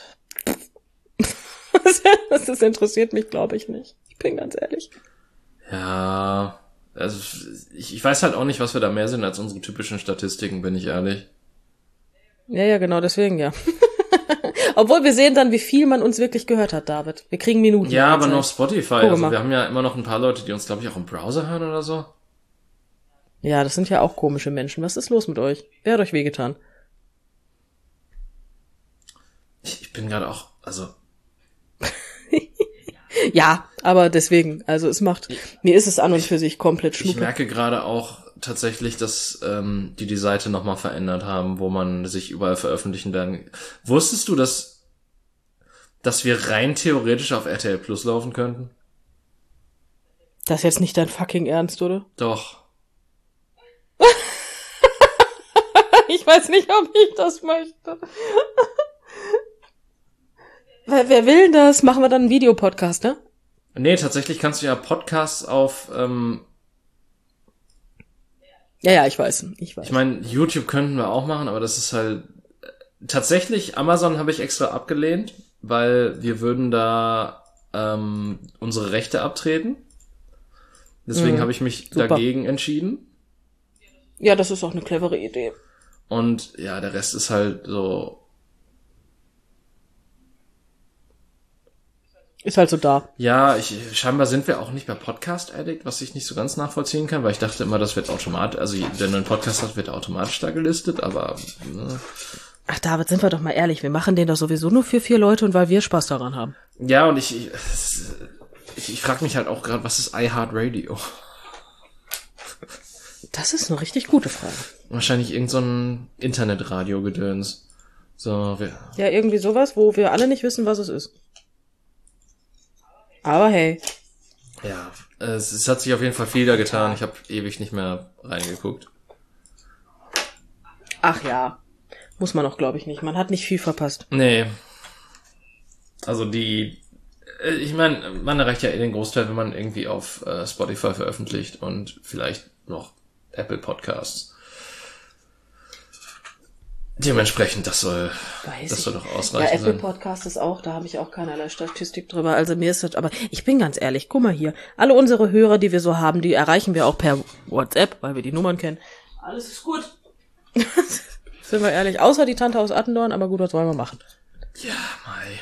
Das interessiert mich, glaube ich, nicht. Ich bin ganz ehrlich. Ja, also ich, ich weiß halt auch nicht, was wir da mehr sind als unsere typischen Statistiken, bin ich ehrlich. Ja, ja, genau, deswegen ja. Obwohl wir sehen dann, wie viel man uns wirklich gehört hat, David. Wir kriegen Minuten. Ja, aber nur auf Spotify. Also wir haben ja immer noch ein paar Leute, die uns, glaube ich, auch im Browser hören oder so. Ja, das sind ja auch komische Menschen. Was ist los mit euch? Wer hat euch wehgetan? Ich, ich bin gerade auch, also... Ja, aber deswegen, also es macht, mir ist es an und für sich komplett schnuppe. Ich merke gerade auch tatsächlich, dass ähm, die die Seite nochmal verändert haben, wo man sich überall veröffentlichen werden. Wusstest du, dass dass wir rein theoretisch auf R T L Plus laufen könnten? Das ist jetzt nicht dein fucking Ernst, oder? Doch. Ich weiß nicht, ob ich das möchte. wer, wer will denn das? Machen wir dann einen Videopodcast, ne? Nee, tatsächlich kannst du ja Podcasts auf, ähm, Ja, ja, ich weiß, ich weiß. ich meine, YouTube könnten wir auch machen, aber das ist halt, tatsächlich, Amazon habe ich extra abgelehnt, weil wir würden da ähm, unsere Rechte abtreten. Deswegen mhm, habe ich mich super. dagegen entschieden. Ja, das ist auch eine clevere Idee. Und ja, der Rest ist halt so... Ist halt so da. Ja, ich, scheinbar sind wir auch nicht mehr Podcast-Addict, was ich nicht so ganz nachvollziehen kann, weil ich dachte immer, das wird automatisch, also wenn du einen Podcast hast, wird er automatisch da gelistet, aber... Ne. Ach, David, sind wir doch mal ehrlich, wir machen den doch sowieso nur für vier Leute und weil wir Spaß daran haben. Ja, und ich... ich Ich, ich frage mich halt auch gerade, was ist iHeartRadio? Das ist eine richtig gute Frage. Wahrscheinlich irgend so ein Internetradio-Gedöns. So, wir ja, irgendwie sowas, wo wir alle nicht wissen, was es ist. Aber hey. Ja, es, es hat sich auf jeden Fall viel da getan. Ich habe ewig nicht mehr reingeguckt. Ach ja, muss man auch, glaube ich, nicht. Man hat nicht viel verpasst. Nee. Also die... Ich meine, man erreicht ja eh den Großteil, wenn man irgendwie auf äh, Spotify veröffentlicht und vielleicht noch Apple Podcasts. Dementsprechend, das soll, Weiß das soll doch ausreichen. Ja, Apple sein. Podcast ist auch, da habe ich auch keinerlei Statistik drüber. Also mir ist das, aber ich bin ganz ehrlich, guck mal hier, alle unsere Hörer, die wir so haben, die erreichen wir auch per WhatsApp, weil wir die Nummern kennen. Alles ist gut. Sind wir ehrlich, außer die Tante aus Attendorn, aber gut, was wollen wir machen? Ja, mei.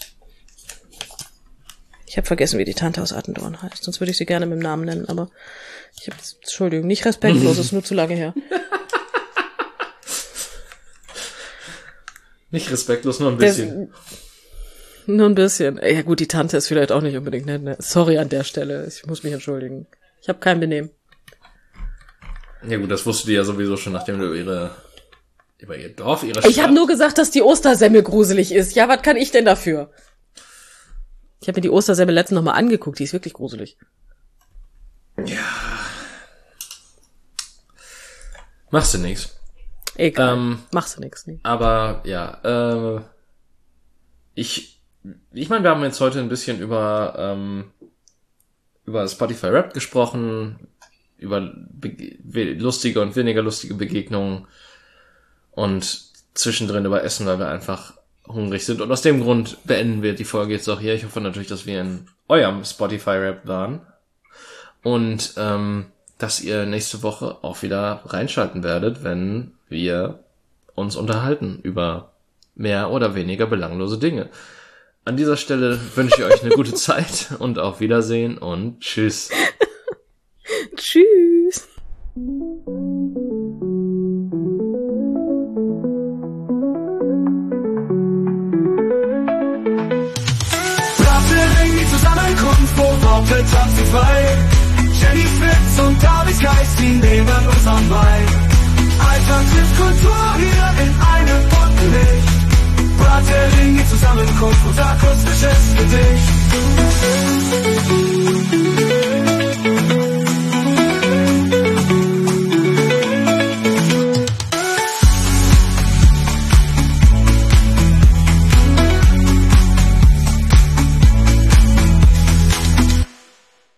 Ich habe vergessen, wie die Tante aus Attendorn heißt. Sonst würde ich sie gerne mit dem Namen nennen, aber ich habe, Entschuldigung, nicht respektlos, ist nur zu lange her. Nicht respektlos, nur ein bisschen. Das, nur ein bisschen. Ja gut, die Tante ist vielleicht auch nicht unbedingt nett. Ne? Sorry an der Stelle, ich muss mich entschuldigen. Ich habe kein Benehmen. Ja gut, das wusste die ja sowieso schon, nachdem du ihre über ihr Dorf, ihre Stadt... Ich habe nur gesagt, dass die Ostersemmel gruselig ist. Ja, was kann ich denn dafür? Ich habe mir die Ostersemmel letztens noch mal angeguckt, die ist wirklich gruselig. Ja. Machst du nix. Egal, ähm, machst du nix. Nee. Aber, ja, äh, ich, ich meine, wir haben jetzt heute ein bisschen über, ähm, über Spotify Wrapped gesprochen, über be- lustige und weniger lustige Begegnungen und zwischendrin über Essen, weil wir einfach hungrig sind. Und aus dem Grund beenden wir die Folge jetzt auch hier. Ich hoffe natürlich, dass wir in eurem Spotify Wrapped waren und ähm, dass ihr nächste Woche auch wieder reinschalten werdet, wenn wir uns unterhalten über mehr oder weniger belanglose Dinge. An dieser Stelle wünsche ich euch eine gute Zeit und auf Wiedersehen und tschüss. Tschüss. Zusammenkunft, wo Worte tanzen frei. Jenny Fritz und David Geist, die nehmen uns am Bein. Alltag trifft Kultur hier in einem bunten Licht. Brattering, die Zusammenkunft und akustisches Gedicht.